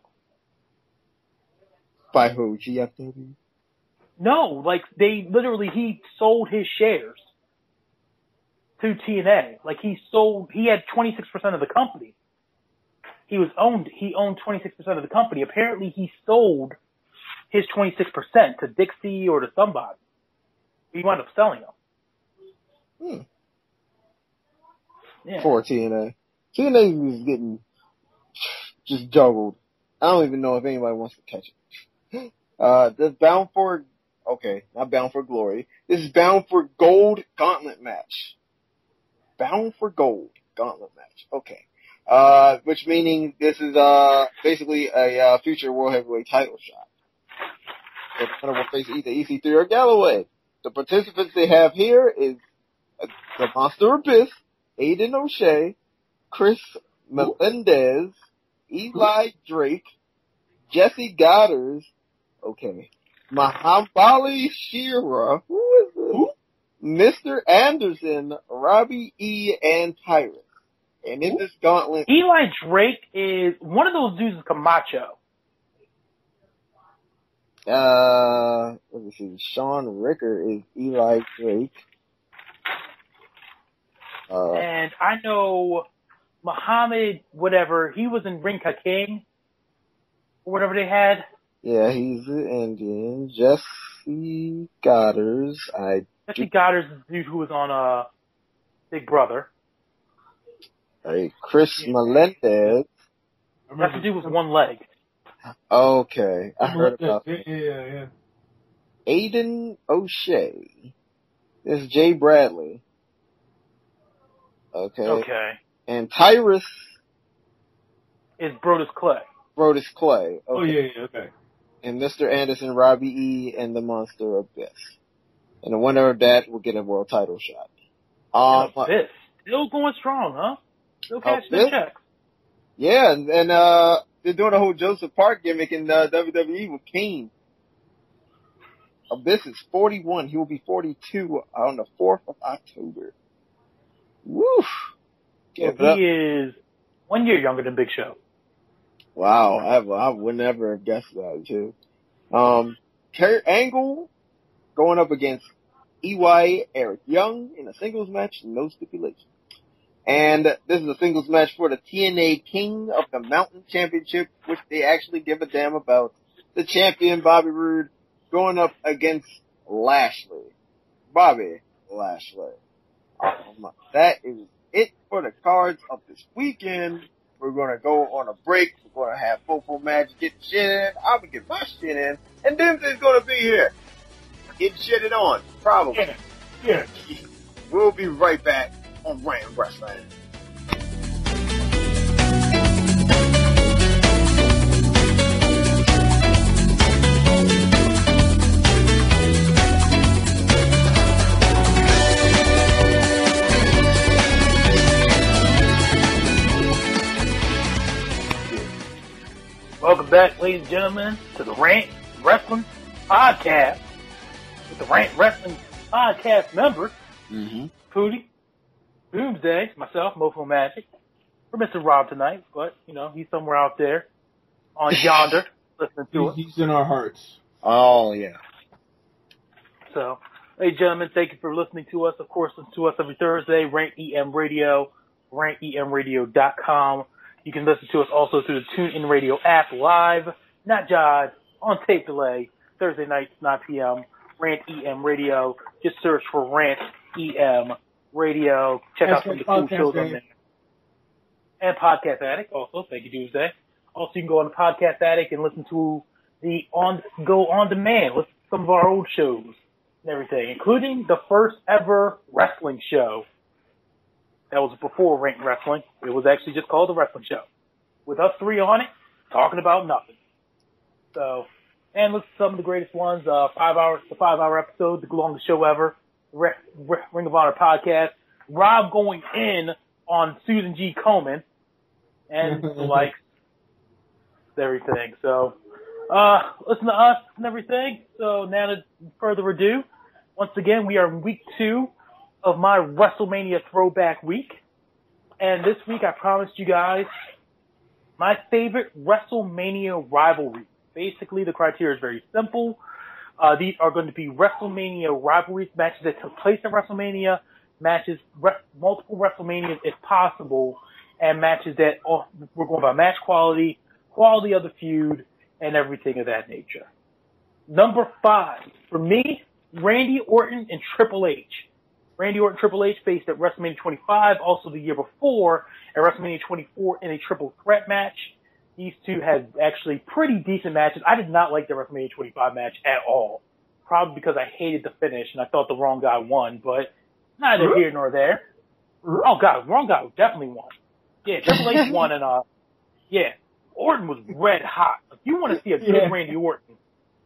by who? G F W? No, like they literally, he sold his shares to T N A. Like he sold, he had twenty-six percent of the company. He was owned, he owned twenty-six percent of the company. Apparently he sold his twenty-six percent to Dixie or to somebody. He wound up selling them. Hmm. Yeah. For T N A. T N A is getting just juggled. I don't even know if anybody wants to catch it. Uh, this Bound for, okay, not Bound for Glory. This is Bound for Gold Gauntlet match. Bound for Gold Gauntlet match. Okay. Uh, which meaning this is, uh, basically a, uh, future World Heavyweight title shot. The winner will face either E C three or Galloway. The participants they have here is uh, the Monster Abyss, Aiden O'Shea, Chris Melendez, Eli Drake, Jesse Goddard, okay, Mahambali Shira, who is this? Mister Anderson, Robbie E, and Tyrus. And in this gauntlet, Eli Drake is, one of those dudes is Camacho. uh, let me see, Sean Ricker is Eli Drake. Uh, And I know Muhammad, whatever, he was in Ring Ka King, or whatever they had. yeah, he's an Indian. Jesse Goddard, I, Jesse Goddard's the dude who was on, uh, Big Brother. I Chris Melendez. That's the dude with one leg. Okay, I heard about Yeah, yeah, yeah. Aiden O'Shea. This is Jay Bradley. Okay. Okay. And Tyrus Is Brodus Clay. Brodus Clay. Okay. Oh yeah, yeah, okay. And Mister Anderson, Robbie E, and the Monster Abyss. And the winner of that will get a world title shot. Um, This. Still going strong, huh? Still Oh, catching the this? checks. yeah, and, and uh, they're doing a whole Joseph Park gimmick in uh, W W E with Kane. Abyss is forty-one. He will be forty-two on the fourth of October. Woof. Give it He up. is one year younger than Big Show. Wow, I, I would never have guessed that too. Um, Kurt Angle going up against E Y Eric Young in a singles match, no stipulation. And this is a singles match for the T N A King of the Mountain Championship, which they actually give a damn about. The champion, Bobby Roode, going up against Lashley. Bobby Lashley. Um, that is it for the cards of this weekend. We're going to go on a break. We're going to have Fofo Magic get shit in. I'm going to get my shit in. And Dempsey's going to be here. Get shitted on. Probably. Yeah. Yeah. We'll be right back on Rant Wrestling. back, ladies and gentlemen, to the Rant Wrestling Podcast with the Rant Wrestling Podcast members, Mm-hmm. Pootie, Doomsday, myself, Mofo Magic. We're missing Rob tonight, but, you know, he's somewhere out there on yonder listening to us. He's in our hearts. Oh, yeah. So, ladies and gentlemen, thank you for listening to us. Of course, listen to us every Thursday, Rant E M Radio, rant e m radio dot com. You can listen to us also through the TuneIn Radio app, live, not jive, on tape delay, Thursday nights, nine p.m., Rant E M Radio. Just search for Rant E M Radio. Check out some of the cool shows on there. And Podcast Addict also. Thank you, Tuesday. Also, you can go on the Podcast Addict and listen to the on go on demand with some of our old shows and everything, including the first ever wrestling show. That was before Rant Wrestling. It was actually just called The Wrestling Show. With us three on it, talking about nothing. So, and listen to some of the greatest ones, uh, five hours, the five hour episode, the longest show ever, Re- Re- Ring of Honor podcast, Rob going in on Susan G. Komen, and the likes, everything. So, uh, listen to us and everything. So now, to further ado, once again, we are in week two of my WrestleMania throwback week. And this week I promised you guys my favorite WrestleMania rivalry. Basically, the criteria is very simple. Uh, these are going to be WrestleMania rivalries, matches that took place at WrestleMania, matches, re- multiple WrestleManias if possible, and matches that, oh, we're going by match quality, quality of the feud, and everything of that nature. Number five, for me, Randy Orton and Triple H. Randy Orton and Triple H faced at WrestleMania twenty-five, also the year before, at WrestleMania twenty-four in a triple threat match. These two had actually pretty decent matches. I did not like the WrestleMania twenty-five match at all. Probably because I hated the finish and I thought the wrong guy won, but neither here nor there. Oh god, wrong guy definitely won. Yeah, Triple H won and uh, yeah, Orton was red hot. If you want to see a good yeah. Randy Orton,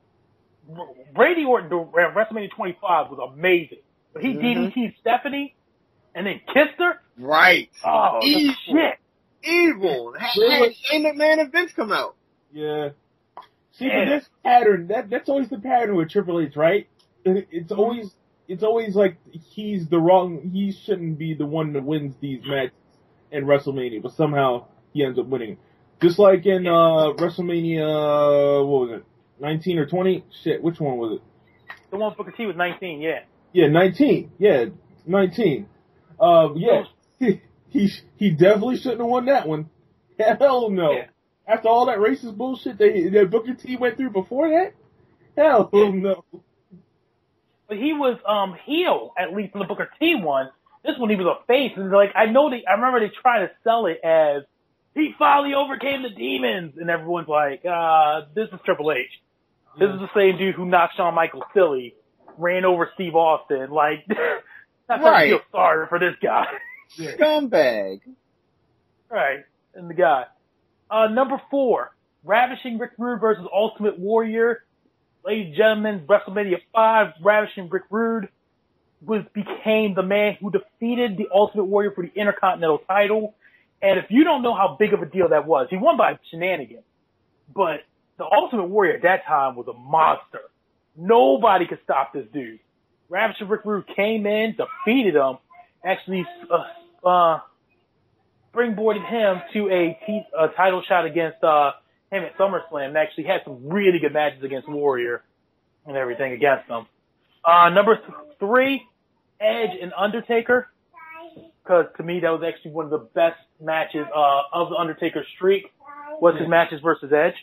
Randy Orton at WrestleMania twenty-five was amazing. But he mm-hmm. D D T'd Stephanie and then kissed her? Right. Oh, Evil. shit. Evil. Had Shane McMahon and Vince come out. Yeah. See, yeah. but this pattern, that that's always the pattern with Triple H, right? It's always, it's always like he's the wrong, he shouldn't be the one that wins these matches in WrestleMania, but somehow he ends up winning. Just like in, uh, WrestleMania, what was it, nineteen or twenty? Shit, which one was it? The one with Booker T was nineteen, yeah. Yeah, nineteen. Yeah, nineteen. Uh, yeah, he, he he definitely shouldn't have won that one. Hell no. Yeah. After all that racist bullshit they, that Booker T went through before that? Hell no. But he was um heel, at least in the Booker T one. This one he was a face, and like I know they I remember they tried to sell it as he finally overcame the demons, and everyone's like, uh, this is Triple H. This yeah. is the same dude who knocked Shawn Michaels silly. Ran over Steve Austin, like, not trying to feel sorry for this guy. Scumbag. Right, and the guy. Uh, number four, Ravishing Rick Rude versus Ultimate Warrior. Ladies and gentlemen, WrestleMania five, Ravishing Rick Rude was became the man who defeated the Ultimate Warrior for the Intercontinental title. And if you don't know how big of a deal that was, he won by shenanigans. But the Ultimate Warrior at that time was a monster. Nobody could stop this dude. Ravishing Rick Rude came in, defeated him, actually uh, uh, springboarded him to a, t- a title shot against uh, him at SummerSlam, and actually had some really good matches against Warrior and everything against him. Uh, number th- three, Edge and Undertaker, because to me that was actually one of the best matches uh, of the Undertaker streak, was his matches versus Edge.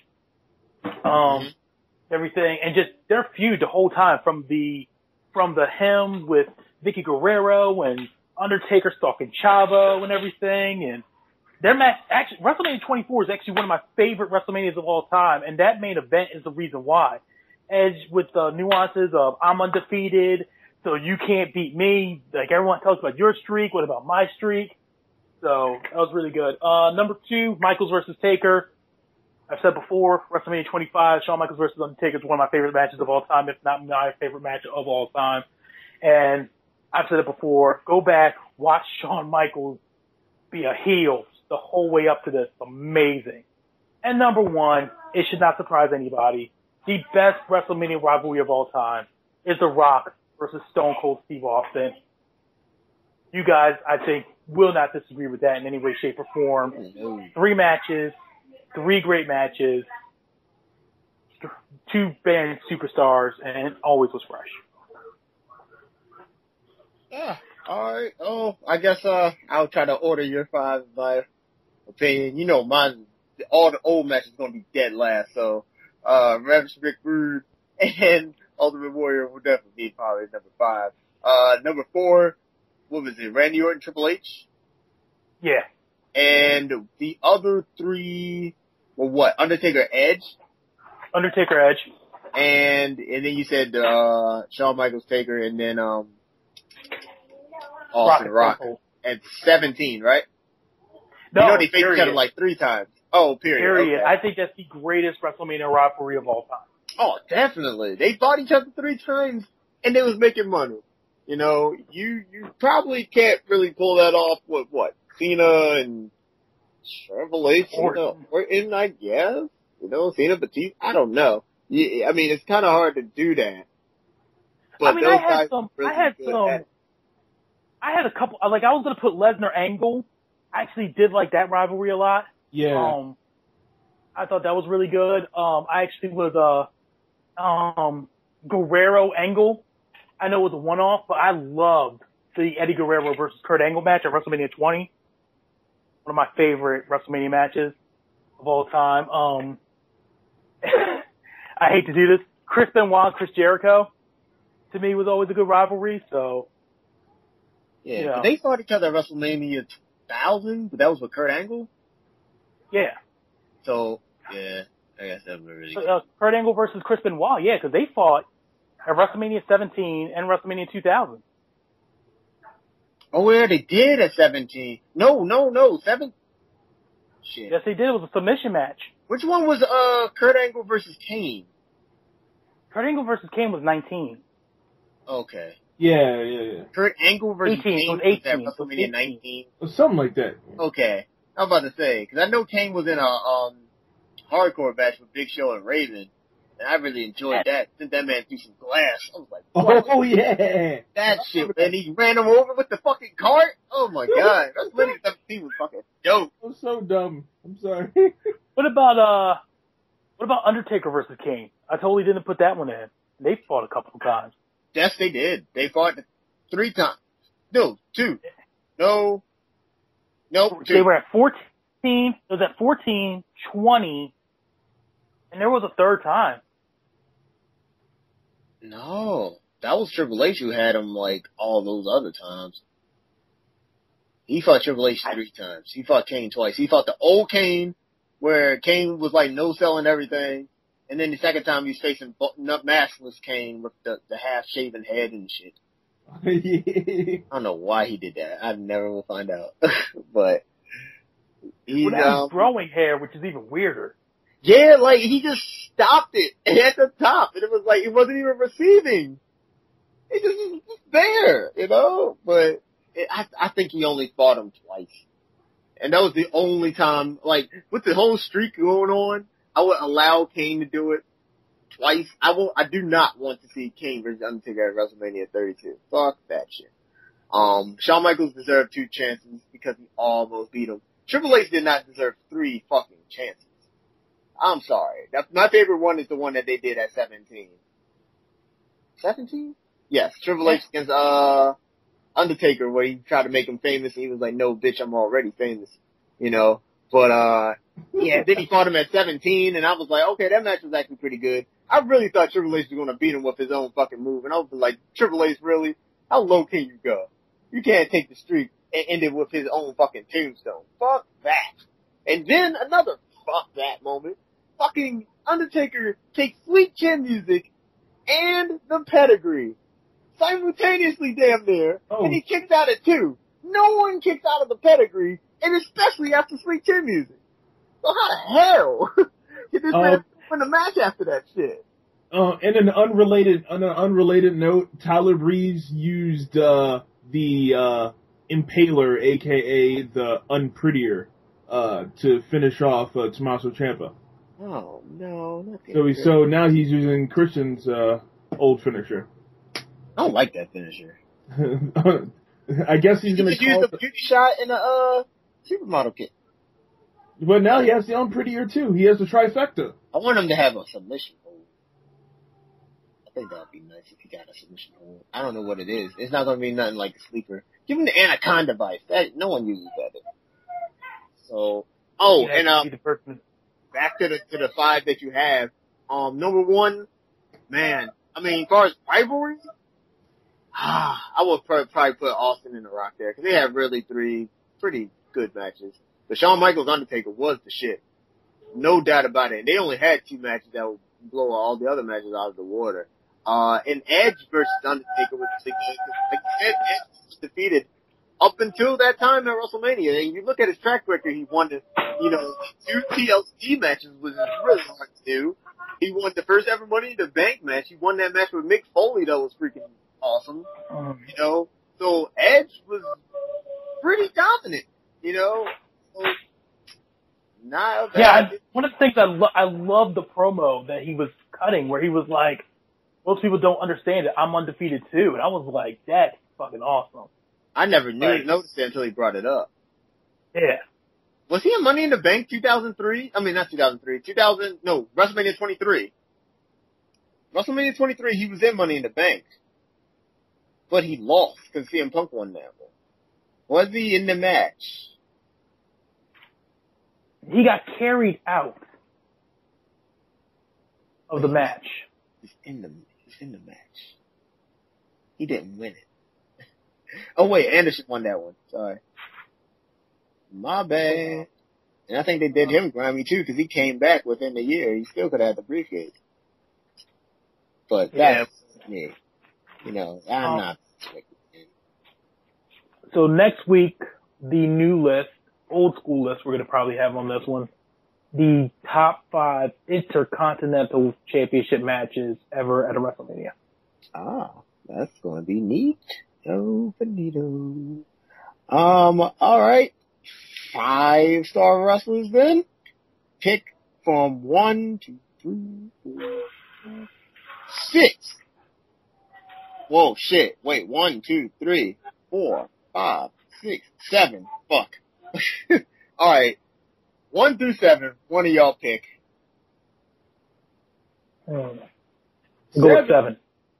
Um, everything, and just their feud the whole time from the from the him with Vicky Guerrero and Undertaker stalking Chavo and everything, and their match. Actually, WrestleMania twenty-four is actually one of my favorite WrestleManias of all time, and that main event is the reason why. Edge with the nuances of I'm undefeated, so you can't beat me. Like everyone talks about your streak, what about my streak? So that was really good. Uh, number two, Michaels versus Taker. I've said before, WrestleMania twenty-five, Shawn Michaels versus Undertaker is one of my favorite matches of all time, if not my favorite match of all time. And I've said it before, go back, watch Shawn Michaels be a heel the whole way up to this. Amazing. And number one, it should not surprise anybody. The best WrestleMania rivalry of all time is The Rock versus Stone Cold Steve Austin. You guys, I think, will not disagree with that in any way, shape, or form. Three matches, three great matches, two band superstars, and always was fresh. Yeah. All right. Oh, I guess uh, I'll try to order your five by opinion. You know, mine, all the old matches gonna be dead last. So, uh, Ravage Rick Rude and Ultimate Warrior will definitely be probably number five. Uh, number four, what was it? Randy Orton, Triple H. Yeah. And the other three were what? Undertaker, Edge. Undertaker, Edge. And and then you said uh, Shawn Michaels, Taker, and then um. Austin Rock at seventeen, right? No, you know they faced period. each other like three times. Oh, period. Period. Okay. I think that's the greatest WrestleMania rivalry of all time. Oh, definitely. They fought each other three times, and they was making money. You know, you you probably can't really pull that off with what Cena and Triple H, you know, or in I guess, you know, Cena, Batista. I don't know. Yeah, I mean, it's kind of hard to do that. But I mean, those I had guys some. really I had good some. at it. I had a couple, like I was going to put Lesnar Angle. I actually did like that rivalry a lot. Yeah. Um, I thought that was really good. Um, I actually was, uh, um, Guerrero Angle. I know it was a one-off, but I loved the Eddie Guerrero versus Kurt Angle match at WrestleMania twenty. One of my favorite WrestleMania matches of all time. Um, I hate to do this. Chris Benoit, Chris Jericho, to me was always a good rivalry, so. Yeah, Yeah. but they fought each other at WrestleMania two thousand, but that was with Kurt Angle. Yeah. So, yeah, I guess that would really So, good. uh, Kurt Angle versus Chris Benoit, yeah, because they fought at WrestleMania seventeen and WrestleMania two thousand. Oh, yeah, they did at seventeen. No, no, no, seven. Shit. Yes, they did. It was a submission match. Which one was, uh, Kurt Angle versus Kane? Kurt Angle versus Kane was nineteen. Okay. Yeah, yeah, yeah. Kurt Angle versus eighteen, it Kane was was eighteen, at it was WrestleMania eighteen. nineteen. Or something like that. Okay. I was about to say, because I know Kane was in a, um, hardcore match with Big Show and Raven, and I really enjoyed that. Sent that man through some glass. I was like, what? Oh, yeah. That shit, and he ran him over with the fucking cart? Oh my god. WrestleMania seventeen was fucking dope. I'm so dumb. I'm sorry. What about uh, what about Undertaker versus Kane? I totally didn't put that one in. They fought a couple of times. Yes, they did. They fought three times. No, two. No. No, two. They were at fourteen. It was at fourteen, twenty, and there was a third time. No. That was Triple H who had him, like, all those other times. He fought Triple H three times. He fought Kane twice. He fought the old Kane, where Kane was, like, no-selling everything. And then the second time he was facing maskless Kane with the, the half-shaven head and shit. Yeah. I don't know why he did that. I never will find out. But he Well, now um, he's growing hair, which is even weirder. yeah, like he just stopped it at the top, and it was like it wasn't even receiving. It just was there, you know. But it, I, I think he only fought him twice, and that was the only time. Like with the whole streak going on, I would allow Kane to do it twice. I will. I do not want to see Kane versus Undertaker at WrestleMania thirty-two. Fuck that shit. Um, Shawn Michaels deserved two chances because he almost beat him. Triple H did not deserve three fucking chances. I'm sorry. That's, my favorite one is the one that they did at seventeen. seventeen? Yes, Triple H against, uh, Undertaker, where he tried to make him famous, and he was like, no, bitch, I'm already famous. You know? But, uh, yeah, then he fought him at seventeen, and I was like, okay, that match was actually pretty good. I really thought Triple H was going to beat him with his own fucking move, and I was like, Triple H, really? How low can you go? You can't take the streak and end it with his own fucking tombstone. Fuck that. And then another fuck that moment. Fucking Undertaker takes Sweet Chin Music and the pedigree simultaneously, damn near, Oh. and he kicks out at two. No one kicks out of the pedigree, and especially after Sweet Chin Music. So how the hell did this Uh, man win the match after that shit? Uh, in an unrelated, on an unrelated note, Tyler Breeze used uh, the uh, Impaler, aka the Unprettier, uh, to finish off uh, Tommaso Ciampa. Oh no! Not so he, so now he's using Christian's uh, old finisher. I don't like that finisher. I guess he's going to use the beauty shot in a uh, supermodel kit. But now he has the unprettier too. He has the trifecta. I want him to have a submission hold. I think that would be nice if he got a submission hold. I don't know what it is. It's not going to be nothing like a sleeper. Give him the Anaconda Vice. That no one uses that. So, oh, yeah, and um, back to the to the five that you have. Um, number one, man. I mean, as far as rivalry, ah, I would probably put Austin and The Rock there because they have really three pretty good matches. The Shawn Michaels Undertaker was the shit. No doubt about it. And they only had two matches that would blow all the other matches out of the water. Uh, and Edge versus Undertaker was the game. Like Edge, Edge was defeated up until that time at WrestleMania. And you look at his track record, he won the, you know, two T L C matches, which is really hard to do. He won the first ever Money in the Bank match. He won that match with Mick Foley that was freaking awesome. Um, you know, so Edge was pretty dominant, you know. Not yeah, I, one of the things I lo- I love the promo that he was cutting where he was like, most people don't understand it. I'm undefeated too. And I was like, that's fucking awesome. I never knew like, noticed it until he brought it up. Yeah. Was he in Money in the Bank two thousand three? I mean, not two thousand three. two thousand, no, WrestleMania twenty-three. WrestleMania twenty-three, he was in Money in the Bank. But he lost because C M Punk won that one. Was he in the match? He got carried out of the match. He's in the he's in the match. He didn't win it. Oh wait, Anderson won that one. Sorry, my bad. And I think they did him grimy too because he came back within the year. He still could have had the briefcase. But that's yeah. me. You know, I'm um, not. So next week, the new list. Old school list we're going to probably have on this one. The top five Intercontinental Championship matches ever at a WrestleMania. Ah, that's going to be neat. Oh, bonito. Um, alright. Five star wrestlers then. Pick from one, two, three, four, five, six. Whoa, shit. Wait, one, two, three, four, five, six, seven. Fuck. All right, one through seven. One of y'all pick. Um, go with seven.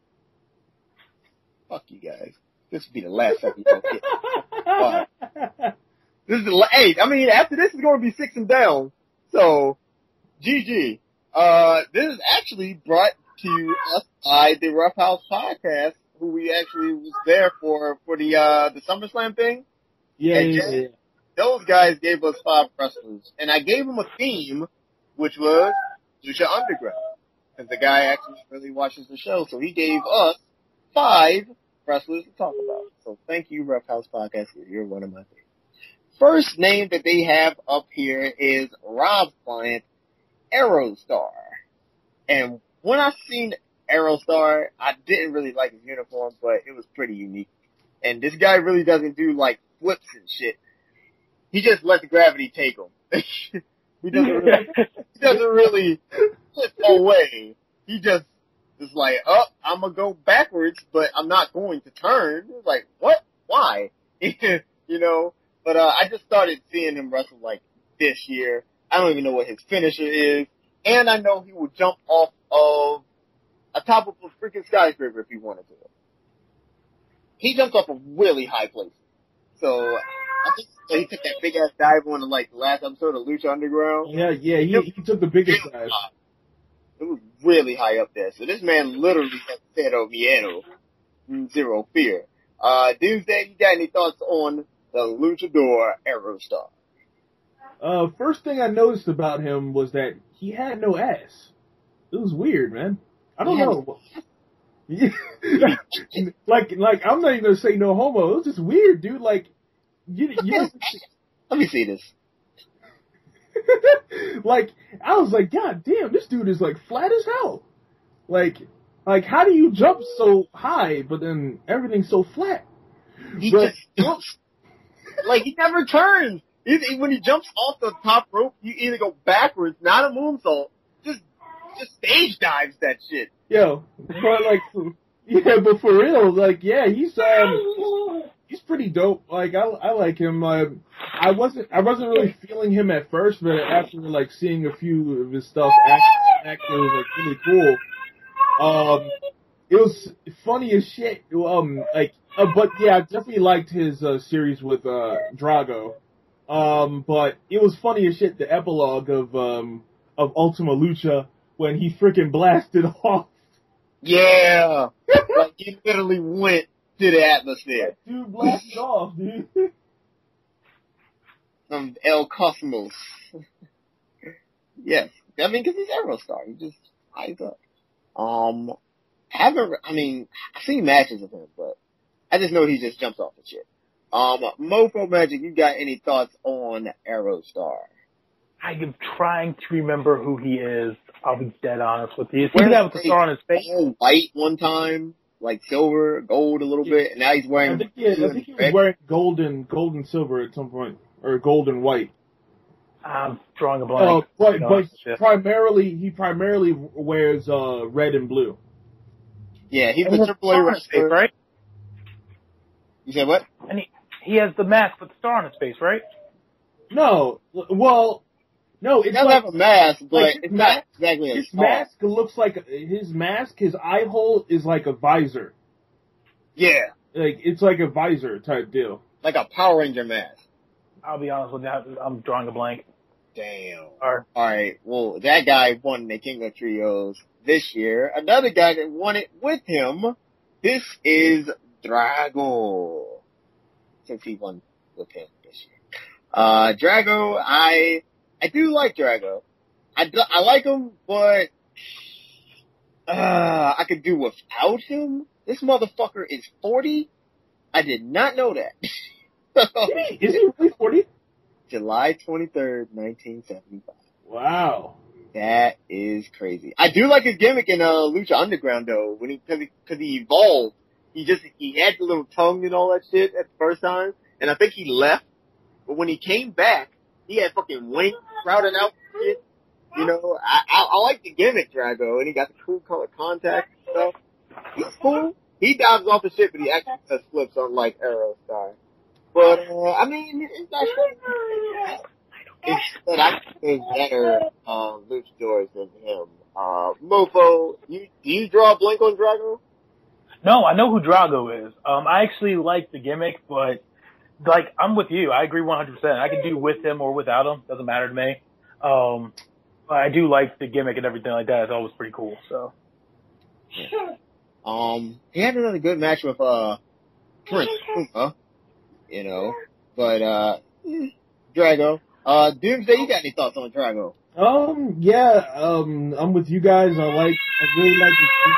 Fuck you guys. This will be the last seven y'all pick. Wow. This is the hey. I mean, after this is going to be six and down. So, G G. Uh, this is actually brought to us by the Rough House Podcast, who we actually was there for for the uh the SummerSlam thing. Yeah, yeah, yeah. Those guys gave us five wrestlers, and I gave them a theme, which was Lucha Underground, because the guy actually really watches the show, so he gave us five wrestlers to talk about. So thank you, Rough House Podcast. You're one of my favorites. First name that they have up here is Rob's client, Aerostar. And when I seen Aerostar, I didn't really like his uniform, but it was pretty unique. And this guy really doesn't do like flips and shit. He just let the gravity take him. he doesn't really, he doesn't really flip away. He just is like, oh, I'm gonna go backwards, but I'm not going to turn. It's like, what? Why? you know? But, uh, I just started seeing him wrestle like this year. I don't even know what his finisher is. And I know he will jump off of a top of a freaking skyscraper if he wanted to. He jumps off of really high places. So, I think so he took that big ass dive on like the last episode of Lucha Underground. Yeah, yeah, he, he took the biggest dive. It was really high up there. So this man literally has Cero Miedo. Zero fear. Uh, Doomsday, you got any thoughts on the Luchador Aerostar? Uh, first thing I noticed about him was that he had no ass. It was weird, man. I don't know. like, like, I'm not even gonna say no homo. It was just weird, dude. Like, you, you know, let me see this. Like, I was like, God damn, this dude is like flat as hell. Like, like, how do you jump so high, but then everything's so flat? He but, just jumps. Like, he never turns. He, when he jumps off the top rope, you either go backwards, not a moonsault, just just stage dives that shit. Yo, but like, yeah, but for real, like, yeah, he's um, he's pretty dope. Like, I I like him. Uh, I wasn't I wasn't really feeling him at first, but after like seeing a few of his stuff, act, act it was like really cool. Um, it was funny as shit. Um, like, uh, but yeah, I definitely liked his uh, series with uh Drago. Um, but it was funny as shit, the epilogue of, um, of Ultima Lucha when he freaking blasted off. Yeah! Like, he literally went to the atmosphere. Dude blasted off, dude. Some El Cosmos. Yes. I mean, cause he's Aerostar. He just eyes up. Um, haven't, I mean, I've seen matches of him, but I just know he just jumps off the shit. Um, Mofo Magic, you got any thoughts on Aerostar? I am trying to remember who he is. I'll be dead honest with you. Is he the guy with the star on his face? All white one time, like silver, gold a little Yeah. bit, and now he's wearing. I think, he, I think he was red. wearing gold and, gold and silver at some point, or gold and white. I'm drawing a Uh, blank. but, No, but shit. primarily, he primarily wears, uh, red and blue. Yeah, he's And a with triple A star on his face, wrestler. right? You said what? And he, he has the mask with the star on his face, right? No, well, no, He it's does like, have a mask, but like his it's mask- not exactly a his star. mask looks like, his mask, his eye hole is like a visor. Yeah, Like, it's like a visor type deal. like a Power Ranger mask. I'll be honest with you. I'm drawing a blank. Damn. Or, Alright, well, that guy won the King of Trios this year. Another guy that won it with him, this is Drago. Since he won with him this year. Uh, Drago, I, I do like Drago. I, do, I like him, but, uh, I could do without him. This motherfucker is forty. I did not know that. Is he really forty? July twenty-third, nineteen seventy-five. Wow. That is crazy. I do like his gimmick in, uh, Lucha Underground though, when he, cause he, cause he evolved. He just, he had the little tongue and all that shit at the first time, and I think he left, but when he came back, he had fucking wings sprouted out and shit. You know, I, I, I like the gimmick, Drago, and he got the cool color contact and stuff. He's cool. He dives off the shit, but he actually does flips unlike Aerostar. But, uh, I mean, it's not sure. It's, but I think there's better, uh, luchadors than him. Uh, Mofo, you, do you draw a blank on Drago? no, I know who Drago is. Um, I actually like the gimmick, but like I'm with you. I agree one hundred percent. I can do with him or without him. Doesn't matter to me. Um, but I do like the gimmick and everything like that. It's always pretty cool. So. Um, he had another good match with, uh, Prince Puma, you know, but, uh, Drago. Uh, Doomsday, you got any thoughts on Drago? Um, yeah, um, I'm with you guys. I like, I really like this.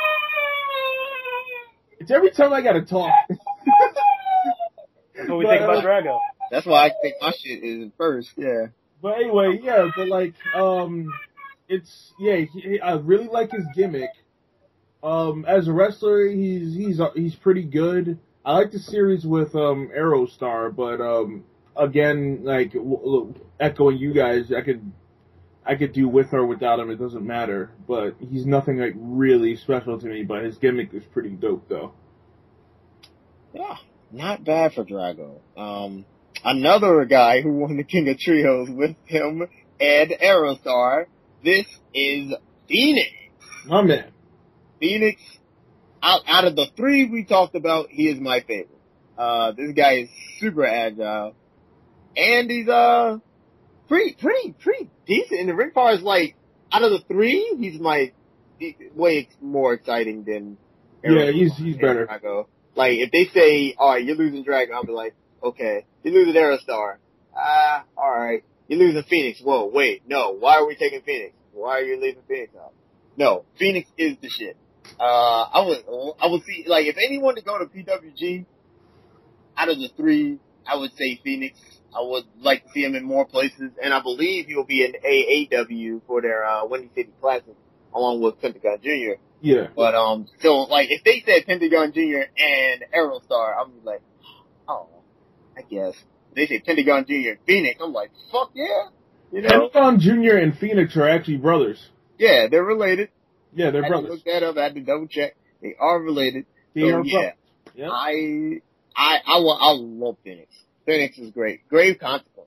It's every time I gotta talk. That's what we But, think about uh, Drago. That's why I think my shit is first, yeah. But anyway, yeah, but like, um, it's, yeah, he, I really like his gimmick. Um, as a wrestler, he's, he's, uh, he's pretty good. I like the series with, um, Aerostar, but, um, again, like, w- w- echoing you guys, I could, I could do with or without him, it doesn't matter, but he's nothing, like, really special to me, but his gimmick is pretty dope, though. Yeah, not bad for Drago. Um, another guy who won the King of Trios with him and Aerostar, this is Phoenix. My man. Phoenix, out, out of the three we talked about, he is my favorite. Uh, this guy is super agile. And he's, uh, pretty, pretty, pretty decent. And the ring power is like, out of the three, he's my, he, way more exciting than Yeah, he's, he's better. Drago. Like, if they say, alright, you're losing Drago, I'll be like, okay. You're losing Aerostar. Ah, uh, alright. You're losing Phoenix. Whoa, wait, no. Why are we taking Phoenix? Why are you leaving Phoenix out? No, Phoenix is the shit. Uh, I would, I would see, like, if anyone to go to P W G, out of the three, I would say Phoenix. I would like to see him in more places, and I believe he'll be in A A W for their, uh, Windy City Classic, along with Pentagon Junior Yeah. But, um, so, like, if they said Pentagon Junior and Aerostar, I'm like, oh, I guess. they say Pentagon Junior and Phoenix. I'm like, fuck yeah. You know? Pentagon Junior and Phoenix are actually brothers. Yeah, they're related. Yeah, they're I brothers. had to look that up. I had to double check. They are related. They so, are yeah, brothers. Yep. I, I, I, lo- I love Phoenix. Phoenix is great. Grave consequences.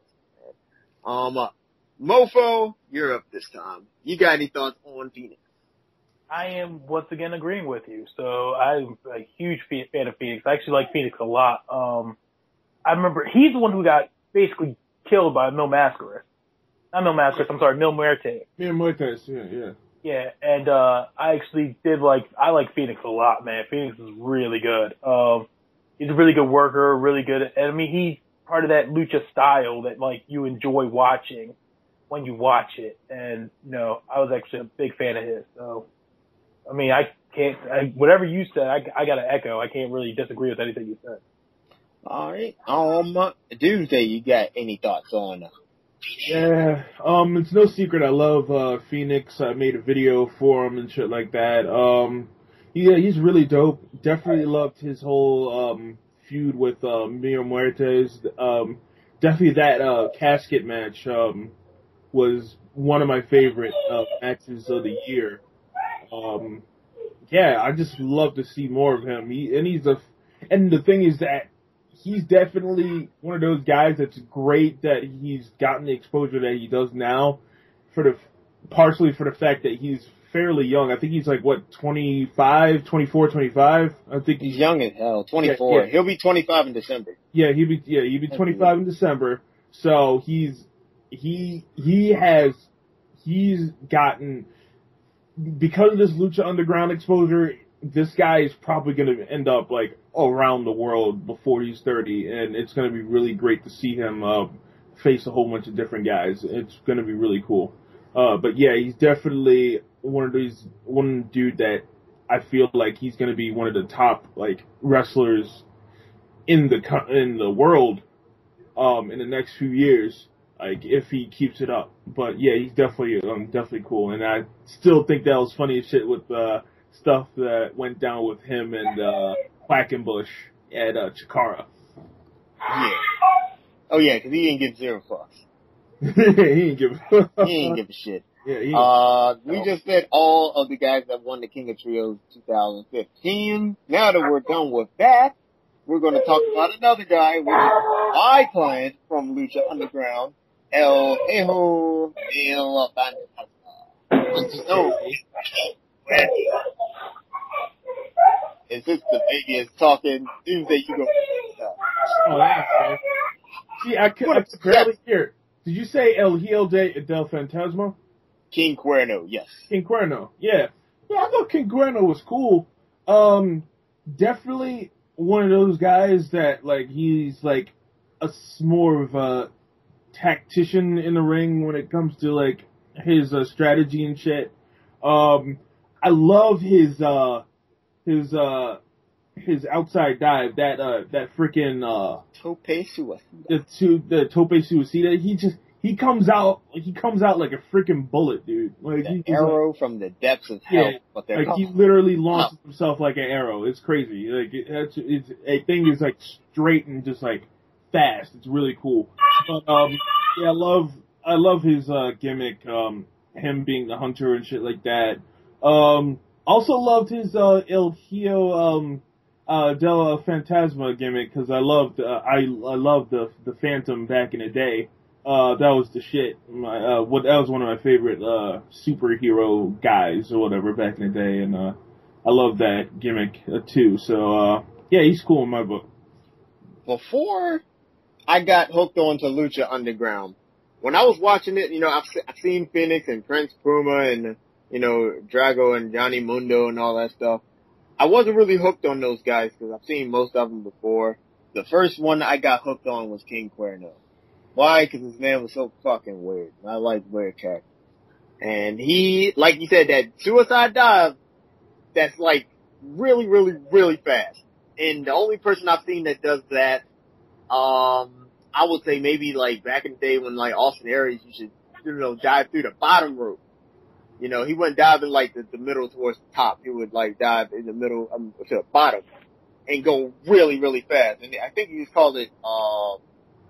Um, uh, Mofo, you're up this time. You got any thoughts on Phoenix? I am once again agreeing with you. So I'm a huge fan of Phoenix. I actually like Phoenix a lot. Um, I remember he's the one who got basically killed by Mil Mascaras. Not Mil Mascaras, I'm sorry, Mil Muertes. Mil Muertes, yeah, yeah. Yeah, and uh I actually did like I like Phoenix a lot, man. Phoenix is really good. Um, he's a really good worker, really good. And I mean, he's part of that lucha style that like you enjoy watching when you watch it. And you know, I was actually a big fan of his. So. I mean, I can't, I, whatever you said, I, I got to echo. I can't really disagree with anything you said. All right. Um, uh, Doomsday, you got any thoughts on uh, Yeah, um, it's no secret I love, uh, Phoenix. I made a video for him and shit like that. Um, yeah, he's really dope. Definitely loved his whole, um, feud with, uh, Mil Muertes. Um, definitely that, uh, casket match, um, was one of my favorite, uh, matches of the year. Um, yeah, I just love to see more of him. He, and he's a, and the thing is that he's definitely one of those guys that's great that he's gotten the exposure that he does now for the, partially for the fact that he's fairly young. I think he's like, what, twenty-five, twenty-four, twenty-five? I think he's young as hell, twenty-four. Yeah, yeah. He'll be twenty-five in December. Yeah, he'll be, yeah, he'll be twenty-five in December. So he's, he, he has, he's gotten, because of this Lucha Underground exposure, this guy is probably going to end up like around the world before he's thirty, and it's going to be really great to see him uh, face a whole bunch of different guys. It's going to be really cool. Uh, but yeah, he's definitely one of these one dude that I feel like he's going to be one of the top like wrestlers in the in the world um, in the next few years. Like, if he keeps it up. But, yeah, he's definitely um, definitely cool. And I still think that was funny as shit with uh, stuff that went down with him and uh, Quackenbush at uh, Chikara. Yeah. Oh, yeah, because he didn't give zero fucks. he didn't give He didn't give a shit. Yeah, he uh, we just said all of the guys that won the King of Trios twenty fifteen. Now that we're done with that, we're going to talk about another guy, which is my client from Lucha Underground. El Hijo Mil Fantasma. So, is this the Vegas talking? Tuesday, you go. Oh, that's okay. See, I could, I could barely hear. Did you say El Hijo de, del Fantasma? King Cuerno, yes. King Cuerno, yeah. Yeah, I thought King Cuerno was cool. Um, definitely one of those guys that, like, he's, like, a more of a tactician in the ring when it comes to like his uh, strategy and shit. Um, I love his uh, his uh, his outside dive. That uh, that freaking uh, Tope Suicida. The two the Tope Suicida. He just he comes out he comes out like a freaking bullet, dude. Like the he, arrow like, from the depths of hell. Yeah, what they're like called. he literally launches oh. himself like an arrow. It's crazy. Like it, it's, it's a thing is like straight and just like fast. It's really cool. But, um, yeah, I love, I love his, uh, gimmick, um, him being the hunter and shit like that. Um, also loved his, uh, El Hijo, um, uh, del Fantasma gimmick, cause I loved, uh, I, I loved the, the Phantom back in the day. Uh, that was the shit. My, uh, what, that was one of my favorite, uh, superhero guys or whatever back in the day, and, uh, I love that gimmick, uh, too. So, uh, yeah, he's cool in my book. Before I got hooked on to Lucha Underground, when I was watching it, you know, I've, I've seen Phoenix and Prince Puma and, you know, Drago and Johnny Mundo and all that stuff. I wasn't really hooked on those guys because I've seen most of them before. The first one I got hooked on was King Cuerno. Why? Because his man was so fucking weird. I like weird characters. And he, like you said, that suicide dive, that's like really, really, really fast. And the only person I've seen that does that, um, I would say maybe like back in the day when like Austin Aries used to, you know, dive through the bottom rope. You know, he wouldn't dive in like the, the middle towards the top. He would like dive in the middle um, to the bottom and go really, really fast. And I think he just called it, uh,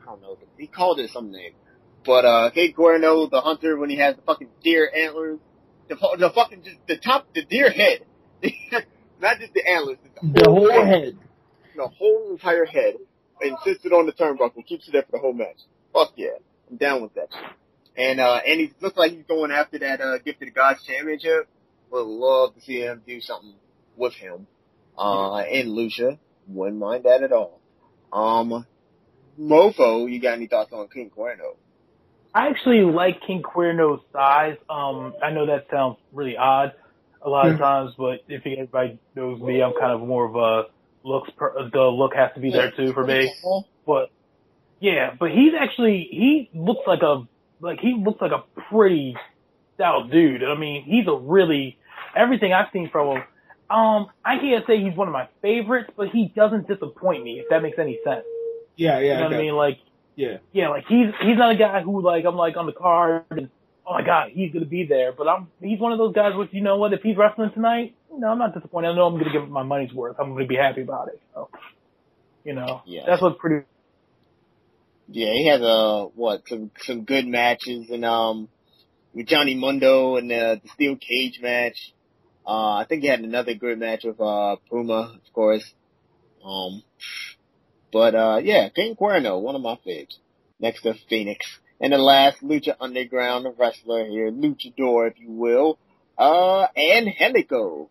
don't know. He called it some name. But, uh, King Cuerno, the hunter, when he has the fucking deer antlers, the, the fucking, just the top, the deer head. Not just the antlers. The, the whole, whole head. head. The whole entire head. Insisted on the turnbuckle. Keeps it there for the whole match. Fuck yeah. I'm down with that. And, uh, and he looks like he's going after that, uh, Gift of the Gods championship. Would love to see him do something with him. Uh, and Lucha. Wouldn't mind that at all. Um, Mofo, you got any thoughts on King Cuerno? I actually like King Cuerno's size. Um, I know that sounds really odd a lot of times, but if everybody knows me, I'm kind of more of a looks, per, the look has to be there too for me. But, yeah, but he's actually, he looks like a, like, he looks like a pretty stout dude. I mean, he's a really, everything I've seen from him, um, I can't say he's one of my favorites, but he doesn't disappoint me, if that makes any sense. Yeah, yeah. You know what I mean? Like, yeah. Yeah, like, he's, he's not a guy who, like, I'm like on the card and, oh my God, he's gonna be there. But I'm, he's one of those guys which, you know what, if he's wrestling tonight, no, I'm not disappointed. I know I'm gonna give him my money's worth. I'm gonna be happy about it. So, you know, yeah. That's what's pretty. Yeah, he has, uh, what, some, some good matches and, um, with Johnny Mundo and uh, the Steel Cage match. Uh, I think he had another good match with, uh, Puma, of course. Um, but, uh, yeah, King Cuerno, one of my faves. Next to Phoenix. And the last Lucha Underground wrestler here, Luchador, if you will, uh, Angelico.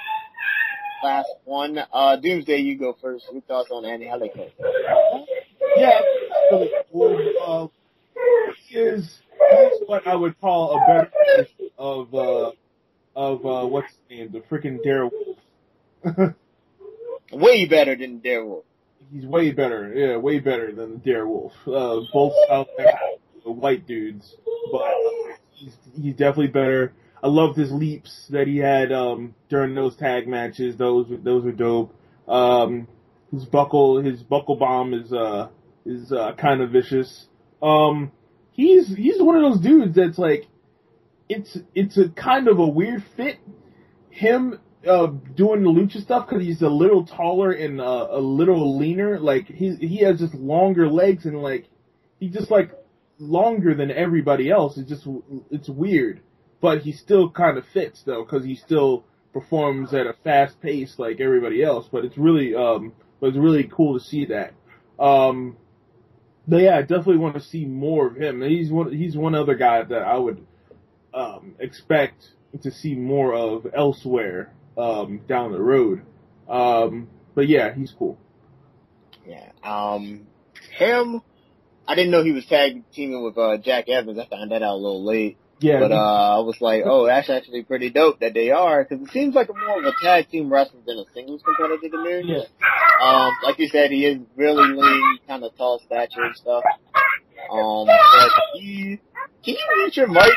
Last one, uh, Doomsday, you go first. Your thoughts on Angelico? Yeah, really cool. Uh, he is, he is what I would call a better version of, uh, of, uh, what's his name? The freaking Darewolf. Way better than Darewolf. He's way better, yeah, way better than the Darewolf. Uh, both South white dudes, but uh, he's, he's definitely better. I loved his leaps that he had, um, during those tag matches. Those, those were dope. Um, his buckle, his buckle bomb is, uh, is, uh, kind of vicious. Um, he's, he's one of those dudes that's like, it's, it's a kind of a weird fit. Him, uh, doing the lucha stuff because he's a little taller and, uh, a little leaner. Like, he, he has just longer legs and like, he's just like longer than everybody else. It's just, it's weird. But he still kind of fits though because he still performs at a fast pace like everybody else. But it's really, um, but it's really cool to see that. Um, but yeah, I definitely want to see more of him. He's one, he's one other guy that I would, um, expect to see more of elsewhere, um, down the road. Um, but yeah, he's cool. Yeah. Um, him, I didn't know he was tag teaming with, uh, Jack Evans. I found that out a little late. Yeah. But, uh, I was like, oh, that's actually pretty dope that they are, because it seems like a more of a tag team wrestler than a singles competitor to me. Yeah. Um, like you said, he is really lean, kind of tall stature and stuff. Um, but he, can you mute your mic?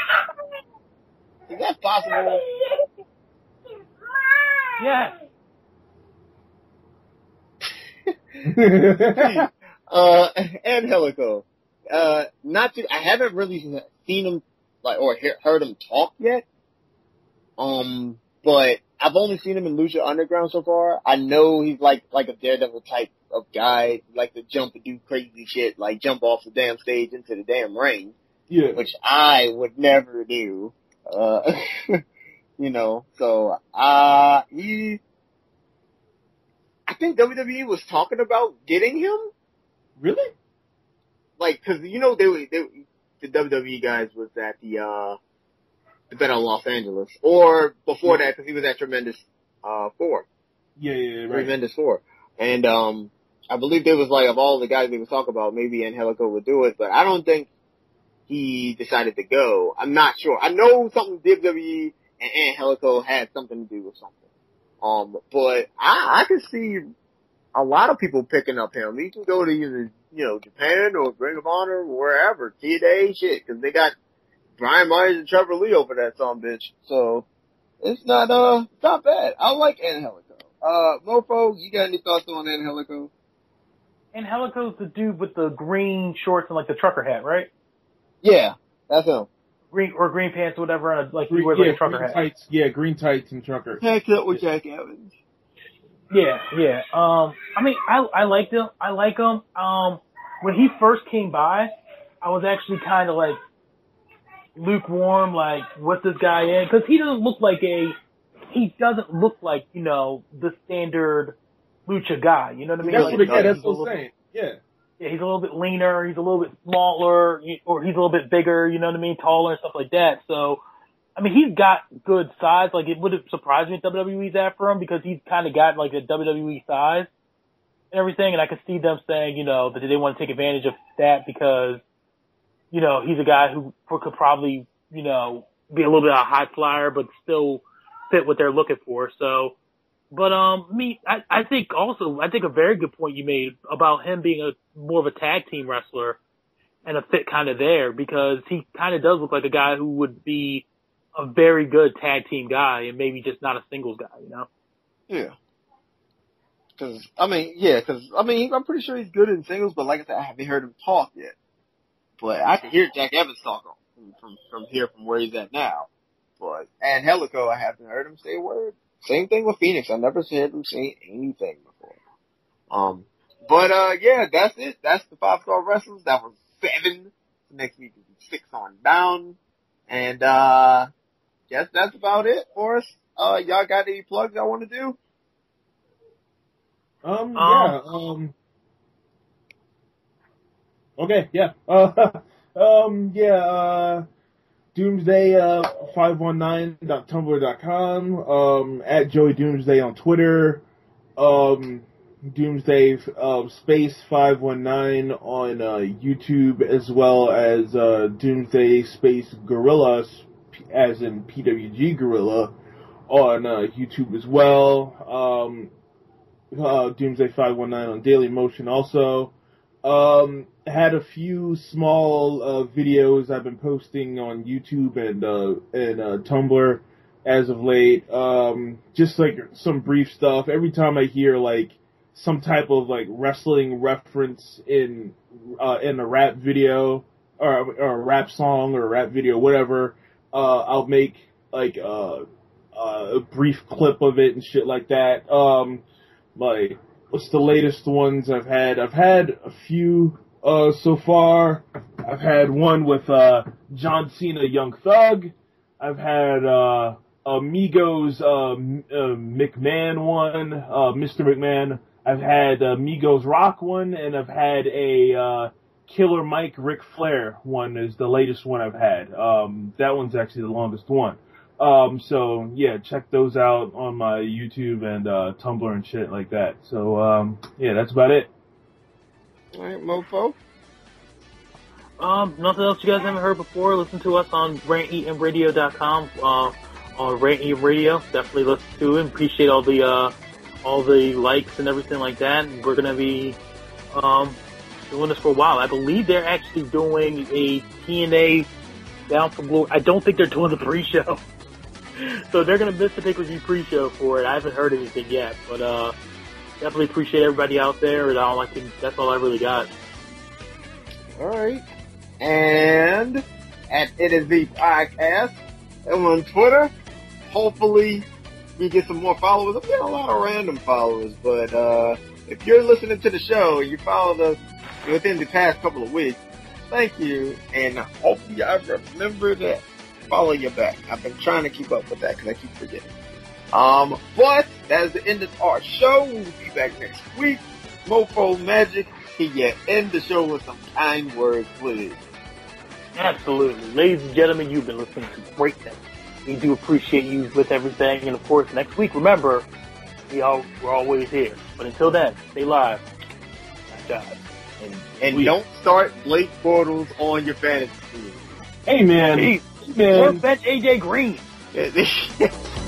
Is that possible? Yeah. uh, Angelico. Uh, not to, I haven't really seen him, like, or he- heard him talk yet. Um, but I've only seen him in Lucha Underground so far. I know he's like, like a Daredevil type of guy, like to jump and do crazy shit, like jump off the damn stage into the damn ring. Yeah. Which I would never do. Uh, you know, so, uh, he, I think W W E was talking about getting him. Really? Like, cause, you know, they were, they, the W W E guys was at the, uh, the Battle of Los Angeles. Or before yeah. that, cause he was at Tremendous, uh, Four. Yeah, yeah, yeah, right. Tremendous Four. And, um, I believe there was like, of all the guys they was talking about, maybe Angelico would do it, but I don't think he decided to go. I'm not sure. I know something W W E and Angelico had something to do with something. Um, but I, I could see a lot of people picking up him. He can go to either, you know, Japan or Ring of Honor or wherever. T N A, shit, cause they got Brian Myers and Trevor Lee over that son bitch. So, it's not, uh, it's not bad. I like Angelico. Uh, Mofo, you got any thoughts on Angelico? Angelico's the dude with the green shorts and like the trucker hat, right? Yeah, that's him. Green, or green pants or whatever, and like he Green, wears yeah, like a trucker green hat. Tights, yeah, green tights and trucker. Hacked up with Jack Evans. Yeah, yeah. Um, I mean, I I liked him. I like him. Um, when he first came by, I was actually kind of like lukewarm, like, what's this guy in? Because he doesn't look like a, he doesn't look like, you know, the standard lucha guy. You know what I mean? That's like, what, yeah, that's what what I'm saying. Yeah. Yeah, he's a little bit leaner, he's a little bit smaller, or he's a little bit bigger, you know what I mean, taller and stuff like that. So, I mean, he's got good size. Like, it would have surprised me if W W E's after him because he's kind of got, like, a W W E size and everything. And I could see them saying, you know, that they want to take advantage of that because, you know, he's a guy who could probably, you know, be a little bit of a high flyer but still fit what they're looking for. So, but, um, me, I, I think also, I think a very good point you made about him being a more of a tag team wrestler and a fit kind of there because he kind of does look like a guy who would be a very good tag team guy and maybe just not a singles guy, you know? Yeah. Cause, I mean, yeah, cause, I mean, I'm pretty sure he's good in singles, but like I said, I haven't heard him talk yet. But I can hear Jack Evans talk from, from, from here, from where he's at now. But, and Helico, I haven't heard him say a word. Same thing with Phoenix. I never heard him say anything before. Um, but, uh, yeah, that's it. That's the five star wrestlers. That was seven. Next week will be six on down. And, uh, guess that's about it for us. Uh, y'all got any plugs y'all want to do? Um, yeah, um, okay, yeah, uh, um, yeah, uh, Doomsday, uh, five one nine dot tumblr dot com, um, at Joey Doomsday on Twitter, um, Doomsday, uh, space five one nine on, uh, YouTube, as well as, uh, Doomsday space Gorilla, as in P W G Gorilla, on, uh, YouTube as well, um, Uh, Doomsday five one nine on Daily Motion also. Um, had a few small uh, videos I've been posting on YouTube and uh, and uh, Tumblr as of late. Um, just like some brief stuff. Every time I hear like some type of like wrestling reference in uh, in a rap video or, or a rap song or a rap video, whatever, uh, I'll make like uh, uh, a brief clip of it and shit like that. Um, Like, what's the latest ones I've had? I've had a few, uh, so far. I've had one with, uh, John Cena, Young Thug. I've had, uh, Amigos, uh, uh McMahon one, uh, Mister McMahon. I've had, uh, Migos Rock one, and I've had a, uh, Killer Mike Ric Flair one is the latest one I've had. Um, that one's actually the longest one. Um, so, yeah, check those out on my YouTube and, uh, Tumblr and shit like that. So, um, yeah, that's about it. Alright, Mofo? Um, nothing else you guys haven't heard before. Listen to us on rant e m radio dot com, uh, on Rant E M Radio. Definitely listen to it. Appreciate all the, uh, all the likes and everything like that. We're gonna be, um, doing this for a while. I believe they're actually doing a T N A Down for Glory. I don't think they're doing the pre-show. So they're going to miss the pay-per-view pre-show for it. I haven't heard anything yet, but uh, definitely appreciate everybody out there. And I don't like to, that's all I really got. All right. And at It Is The Podcast, and on Twitter, hopefully we get some more followers. I'm getting a lot of random followers, but uh, if you're listening to the show and you followed us within the past couple of weeks, thank you, and hopefully I remember that. Follow you back. I've been trying to keep up with that because I keep forgetting. Um, but that is the end of our show. We'll be back next week. Mofo Magic, can you end the show with some kind words, please? Absolutely. Ladies and gentlemen, you've been listening to Greatness. We do appreciate you with everything. And of course, next week, remember, we all, we're always here. But until then, stay live. Nice job. And, and don't start Blake Bortles on your fantasy team. Hey, man. Hey. Man. Or bench A J Green.